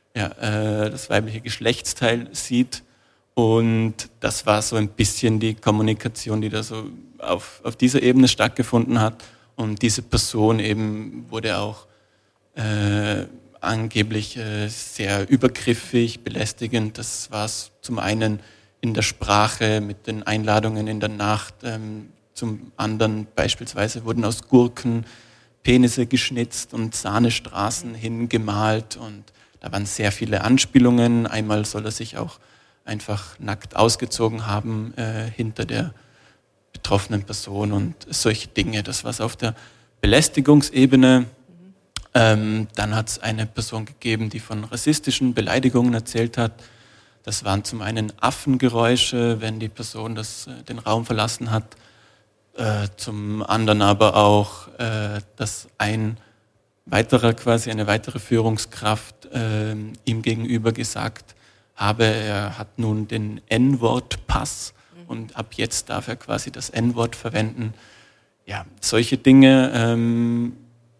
das weibliche Geschlechtsteil sieht. Und das war so ein bisschen die Kommunikation, die da so auf dieser Ebene stattgefunden hat. Und diese Person eben wurde auch angeblich sehr übergriffig, belästigend. Das war es zum einen in der Sprache mit den Einladungen in der Nacht. Zum anderen beispielsweise wurden aus Gurken Penisse geschnitzt und Sahnestraßen hingemalt. Und da waren sehr viele Anspielungen. Einmal soll er sich auch einfach nackt ausgezogen haben hinter der betroffenen Person und solche Dinge. Das war es auf der Belästigungsebene. Dann hat es eine Person gegeben, die von rassistischen Beleidigungen erzählt hat. Das waren zum einen Affengeräusche, wenn die Person den Raum verlassen hat. Zum anderen aber auch, dass eine weitere Führungskraft ihm gegenüber gesagt habe, er hat nun den N-Wort-Pass und ab jetzt darf er quasi das N-Wort verwenden. Ja, solche Dinge.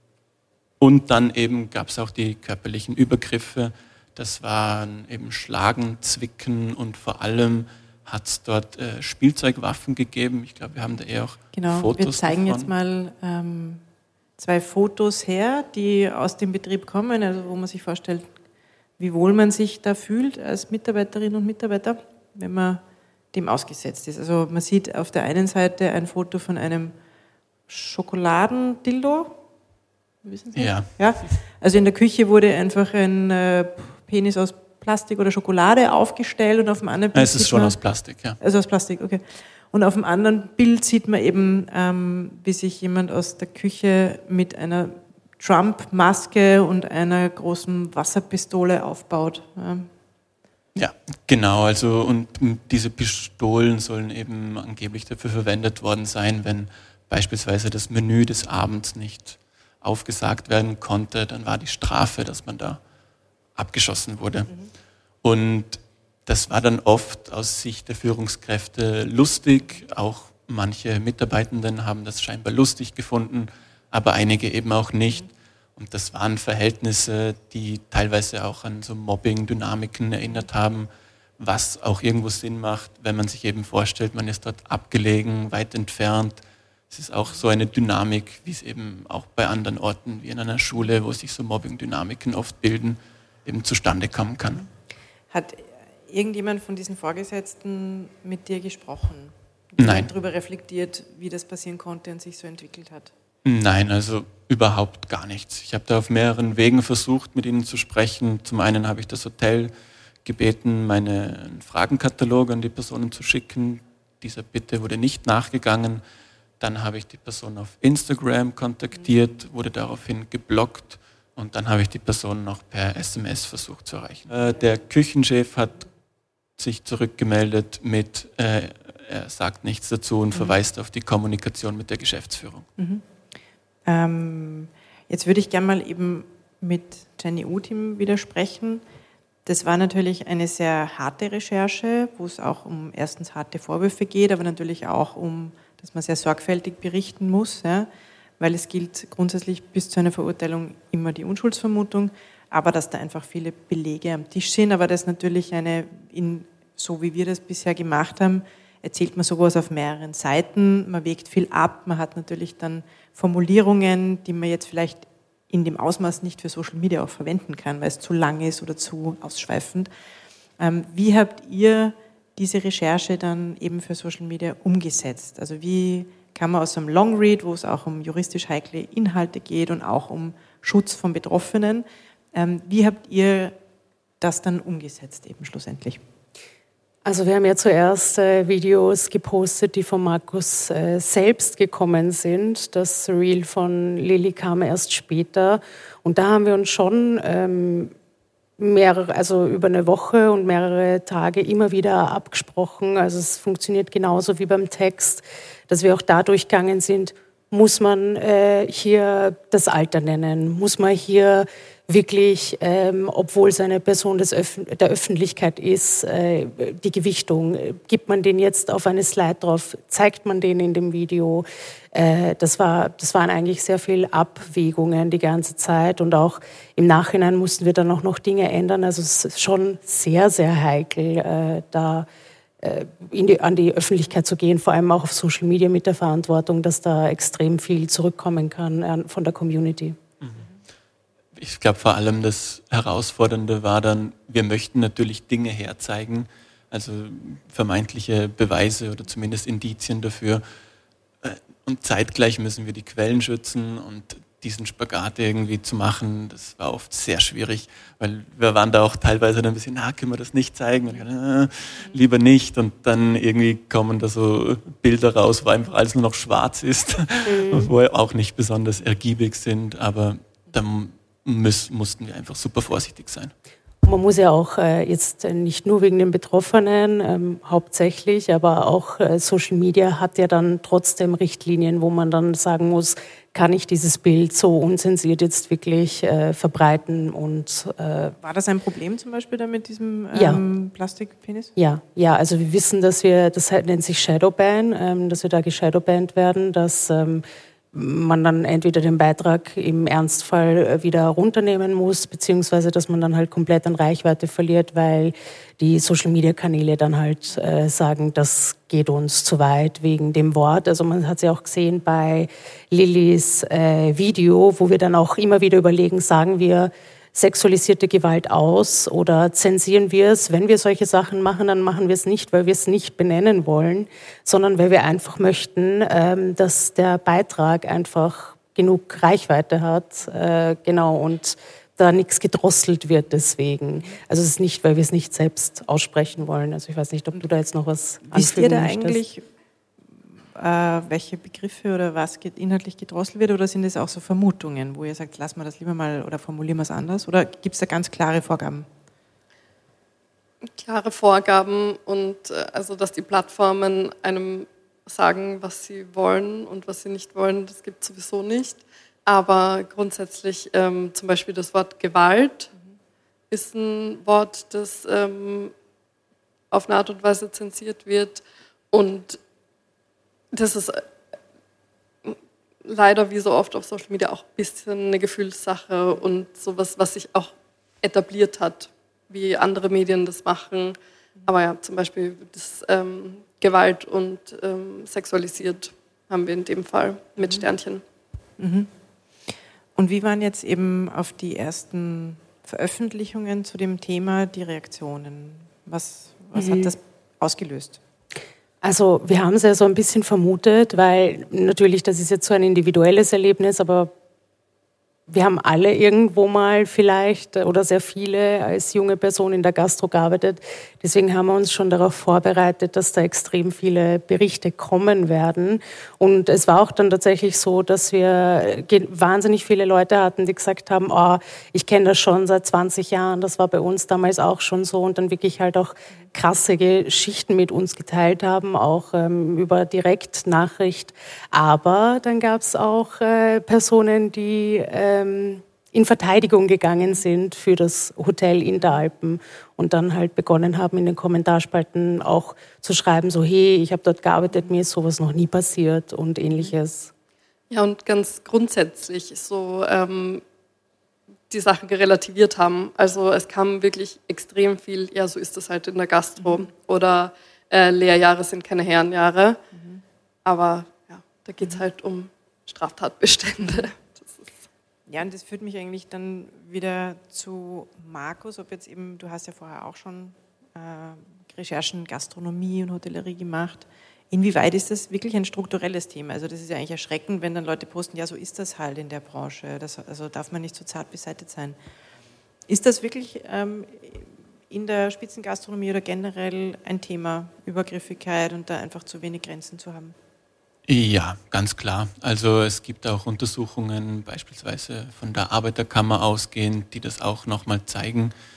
Und dann eben gab es auch die körperlichen Übergriffe. Das waren eben Schlagen, Zwicken und vor allem hat es dort Spielzeugwaffen gegeben. Ich glaube, wir haben da auch Fotos wir zeigen davon. Jetzt mal 2 Fotos her, die aus dem Betrieb kommen, also wo man sich vorstellt, wie wohl man sich da fühlt als Mitarbeiterin und Mitarbeiter, wenn man dem ausgesetzt ist. Also man sieht auf der einen Seite ein Foto von einem Schokoladendildo. Wissen Sie? Ja. Also in der Küche wurde einfach ein Penis aus Plastik oder Schokolade aufgestellt und auf dem anderen Bild es ist schon aus Plastik, ja. Also aus Plastik, okay. Und auf dem anderen Bild sieht man eben, wie sich jemand aus der Küche mit einer Trump-Maske und einer großen Wasserpistole aufbaut. Ja, genau. Also und diese Pistolen sollen eben angeblich dafür verwendet worden sein, wenn beispielsweise das Menü des Abends nicht aufgesagt werden konnte, dann war die Strafe, dass man da abgeschossen wurde. Und das war dann oft aus Sicht der Führungskräfte lustig. Auch manche Mitarbeitenden haben das scheinbar lustig gefunden, aber einige eben auch nicht. Und das waren Verhältnisse, die teilweise auch an so Mobbing-Dynamiken erinnert haben, was auch irgendwo Sinn macht, wenn man sich eben vorstellt, man ist dort abgelegen, weit entfernt. Es ist auch so eine Dynamik, wie es eben auch bei anderen Orten wie in einer Schule, wo sich so Mobbing-Dynamiken oft bilden, eben zustande kommen kann. Hat irgendjemand von diesen Vorgesetzten mit dir gesprochen? Nein. Darüber reflektiert, wie das passieren konnte und sich so entwickelt hat? Nein, also überhaupt gar nichts. Ich habe da auf mehreren Wegen versucht, mit ihnen zu sprechen. Zum einen habe ich das Hotel gebeten, meinen Fragenkatalog an die Personen zu schicken. Dieser Bitte wurde nicht nachgegangen. Dann habe ich die Person auf Instagram kontaktiert, wurde daraufhin geblockt und dann habe ich die Person noch per SMS versucht zu erreichen. Der Küchenchef hat sich zurückgemeldet mit, er sagt nichts dazu und verweist auf die Kommunikation mit der Geschäftsführung. Jetzt würde ich gerne mal eben mit Jenny Utim widersprechen. Das war natürlich eine sehr harte Recherche, wo es auch um erstens harte Vorwürfe geht, aber natürlich auch dass man sehr sorgfältig berichten muss, ja, weil es gilt grundsätzlich bis zu einer Verurteilung immer die Unschuldsvermutung, aber dass da einfach viele Belege am Tisch sind, aber das natürlich so wie wir das bisher gemacht haben, erzählt man sowas auf mehreren Seiten, man wägt viel ab, man hat natürlich dann Formulierungen, die man jetzt vielleicht in dem Ausmaß nicht für Social Media auch verwenden kann, weil es zu lang ist oder zu ausschweifend. Wie habt ihr diese Recherche dann eben für Social Media umgesetzt? Also wie kann man aus einem Long Read, wo es auch um juristisch heikle Inhalte geht und auch um Schutz von Betroffenen, wie habt ihr das dann umgesetzt eben schlussendlich? Also wir haben ja zuerst Videos gepostet, die von Markus selbst gekommen sind. Das Reel von Lilly kam erst später. Und da haben wir uns schon über eine Woche und mehrere Tage immer wieder abgesprochen. Also es funktioniert genauso wie beim Text, dass wir auch da durchgegangen sind. Muss man hier das Alter nennen? Muss man hier wirklich, obwohl es eine Person der Öffentlichkeit ist, die Gewichtung? Gibt man den jetzt auf eine Slide drauf? Zeigt man den in dem Video? Das waren eigentlich sehr viele Abwägungen die ganze Zeit. Und auch im Nachhinein mussten wir dann auch noch Dinge ändern. Also es ist schon sehr, sehr heikel, da an die Öffentlichkeit zu gehen, vor allem auch auf Social Media mit der Verantwortung, dass da extrem viel zurückkommen kann von der Community. Ich glaube vor allem das Herausfordernde war dann, wir möchten natürlich Dinge herzeigen, also vermeintliche Beweise oder zumindest Indizien dafür. Und zeitgleich müssen wir die Quellen schützen und diesen Spagat irgendwie zu machen, das war oft sehr schwierig, weil wir waren da auch teilweise dann ein bisschen, können wir das nicht zeigen? Und lieber nicht. Und dann irgendwie kommen da so Bilder raus, wo einfach alles nur noch schwarz ist, wo auch nicht besonders ergiebig sind, aber dann mussten wir einfach super vorsichtig sein. Man muss ja auch jetzt nicht nur wegen den Betroffenen hauptsächlich, aber auch Social Media hat ja dann trotzdem Richtlinien, wo man dann sagen muss, kann ich dieses Bild so unzensiert jetzt wirklich verbreiten? Und war das ein Problem zum Beispiel da mit diesem Plastikpenis? Ja, also wir wissen, das nennt sich Shadowban, dass wir da geshadowbanned werden, dass man dann entweder den Beitrag im Ernstfall wieder runternehmen muss, beziehungsweise dass man dann halt komplett an Reichweite verliert, weil die Social-Media-Kanäle dann halt sagen, das geht uns zu weit wegen dem Wort. Also man hat es ja auch gesehen bei Lillys Video, wo wir dann auch immer wieder überlegen, sagen wir sexualisierte Gewalt aus oder zensieren wir es? Wenn wir solche Sachen machen, dann machen wir es nicht, weil wir es nicht benennen wollen, sondern weil wir einfach möchten, dass der Beitrag einfach genug Reichweite hat, und da nichts gedrosselt wird deswegen. Also es ist nicht, weil wir es nicht selbst aussprechen wollen. Also ich weiß nicht, ob du da jetzt noch was anfügen möchtest. Wisst ihr da eigentlich, welche Begriffe oder was inhaltlich gedrosselt wird, oder sind es auch so Vermutungen, wo ihr sagt, lassen wir das lieber mal oder formulieren wir es anders, oder gibt es da ganz klare Vorgaben? Klare Vorgaben und also, dass die Plattformen einem sagen, was sie wollen und was sie nicht wollen, das gibt es sowieso nicht. Aber grundsätzlich zum Beispiel das Wort Gewalt ist ein Wort, das auf eine Art und Weise zensiert wird, und das ist leider wie so oft auf Social Media auch ein bisschen eine Gefühlssache und sowas, was sich auch etabliert hat, wie andere Medien das machen. Aber ja, zum Beispiel das Gewalt und sexualisiert haben wir in dem Fall mit Sternchen. Mhm. Und wie waren jetzt eben auf die ersten Veröffentlichungen zu dem Thema die Reaktionen? Was hat das ausgelöst? Also wir haben es ja so ein bisschen vermutet, weil natürlich, das ist jetzt so ein individuelles Erlebnis, aber wir haben alle irgendwo mal vielleicht oder sehr viele als junge Person in der Gastro gearbeitet. Deswegen haben wir uns schon darauf vorbereitet, dass da extrem viele Berichte kommen werden. Und es war auch dann tatsächlich so, dass wir wahnsinnig viele Leute hatten, die gesagt haben, ich kenne das schon seit 20 Jahren, das war bei uns damals auch schon so, und dann wirklich halt auch krasse Geschichten mit uns geteilt haben, auch über Direktnachricht. Aber dann gab es auch Personen, die in Verteidigung gegangen sind für das Hotel in der Alpen und dann halt begonnen haben, in den Kommentarspalten auch zu schreiben, so hey, ich habe dort gearbeitet, mir ist sowas noch nie passiert und Ähnliches. Ja, und ganz grundsätzlich so die Sache relativiert haben. Also es kam wirklich extrem viel, ja, so ist das halt in der Gastro, oder Lehrjahre sind keine Herrenjahre. Aber ja, da geht es halt um Straftatbestände. Ja, und das führt mich eigentlich dann wieder zu Markus, ob jetzt eben, du hast ja vorher auch schon Recherchen Gastronomie und Hotellerie gemacht. Inwieweit ist das wirklich ein strukturelles Thema? Also das ist ja eigentlich erschreckend, wenn dann Leute posten, ja, so ist das halt in der Branche. Also darf man nicht so zart beseitigt sein. Ist das wirklich in der Spitzengastronomie oder generell ein Thema, Übergriffigkeit und da einfach zu wenig Grenzen zu haben? Ja, ganz klar. Also es gibt auch Untersuchungen, beispielsweise von der Arbeiterkammer ausgehend, die das auch nochmal zeigen.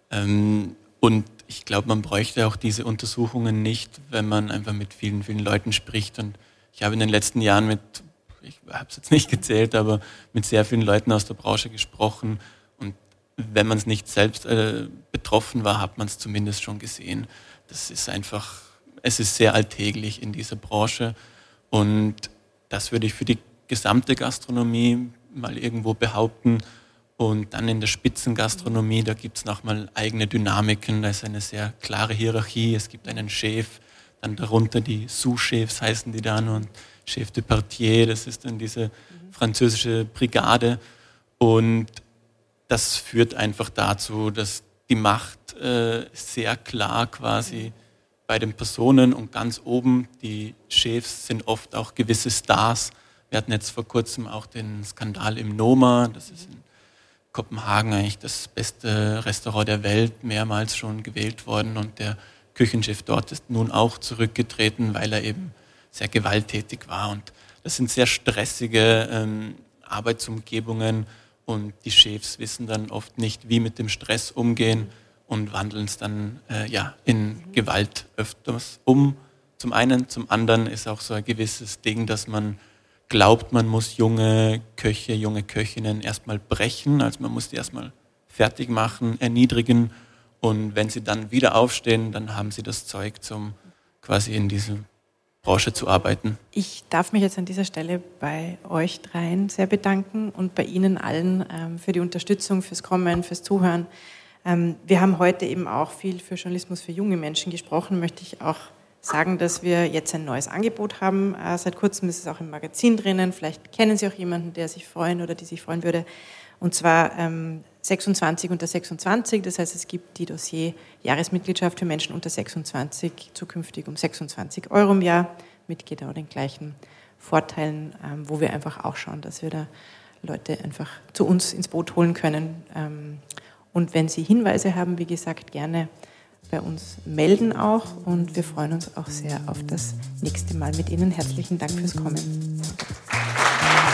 Und ich glaube, man bräuchte auch diese Untersuchungen nicht, wenn man einfach mit vielen, vielen Leuten spricht. Und ich habe in den letzten Jahren ich habe es jetzt nicht gezählt, aber mit sehr vielen Leuten aus der Branche gesprochen. Und wenn man es nicht selbst betroffen war, hat man es zumindest schon gesehen. Das ist einfach, es ist sehr alltäglich in dieser Branche. Und das würde ich für die gesamte Gastronomie mal irgendwo behaupten. Und dann in der Spitzengastronomie, da gibt es nochmal eigene Dynamiken, da ist eine sehr klare Hierarchie, es gibt einen Chef, dann darunter die Sous-Chefs heißen die dann und Chef de Partier, das ist dann diese französische Brigade. Und das führt einfach dazu, dass die Macht sehr klar quasi bei den Personen und ganz oben, die Chefs sind oft auch gewisse Stars. Wir hatten jetzt vor kurzem auch den Skandal im Noma, das ist in Kopenhagen eigentlich das beste Restaurant der Welt, mehrmals schon gewählt worden und der Küchenchef dort ist nun auch zurückgetreten, weil er eben sehr gewalttätig war und das sind sehr stressige Arbeitsumgebungen und die Chefs wissen dann oft nicht, wie mit dem Stress umgehen und wandeln es dann in Gewalt öfters um. Zum einen, zum anderen ist auch so ein gewisses Ding, dass man glaubt, man muss junge Köche, junge Köchinnen erstmal brechen, also man muss die erstmal fertig machen, erniedrigen und wenn sie dann wieder aufstehen, dann haben sie das Zeug, zum quasi in diese Branche zu arbeiten. Ich darf mich jetzt an dieser Stelle bei euch dreien sehr bedanken und bei Ihnen allen für die Unterstützung, fürs Kommen, fürs Zuhören. Wir haben heute eben auch viel für Journalismus für junge Menschen gesprochen, möchte ich auch sagen, dass wir jetzt ein neues Angebot haben. Seit kurzem ist es auch im Magazin drinnen. Vielleicht kennen Sie auch jemanden, der sich freuen oder die sich freuen würde. Und zwar 26 unter 26. Das heißt, es gibt die Dossier-Jahresmitgliedschaft für Menschen unter 26 zukünftig um 26 € im Jahr mit genau den gleichen Vorteilen, wo wir einfach auch schauen, dass wir da Leute einfach zu uns ins Boot holen können. Und wenn Sie Hinweise haben, wie gesagt, gerne bei uns melden auch und wir freuen uns auch sehr auf das nächste Mal mit Ihnen. Herzlichen Dank fürs Kommen.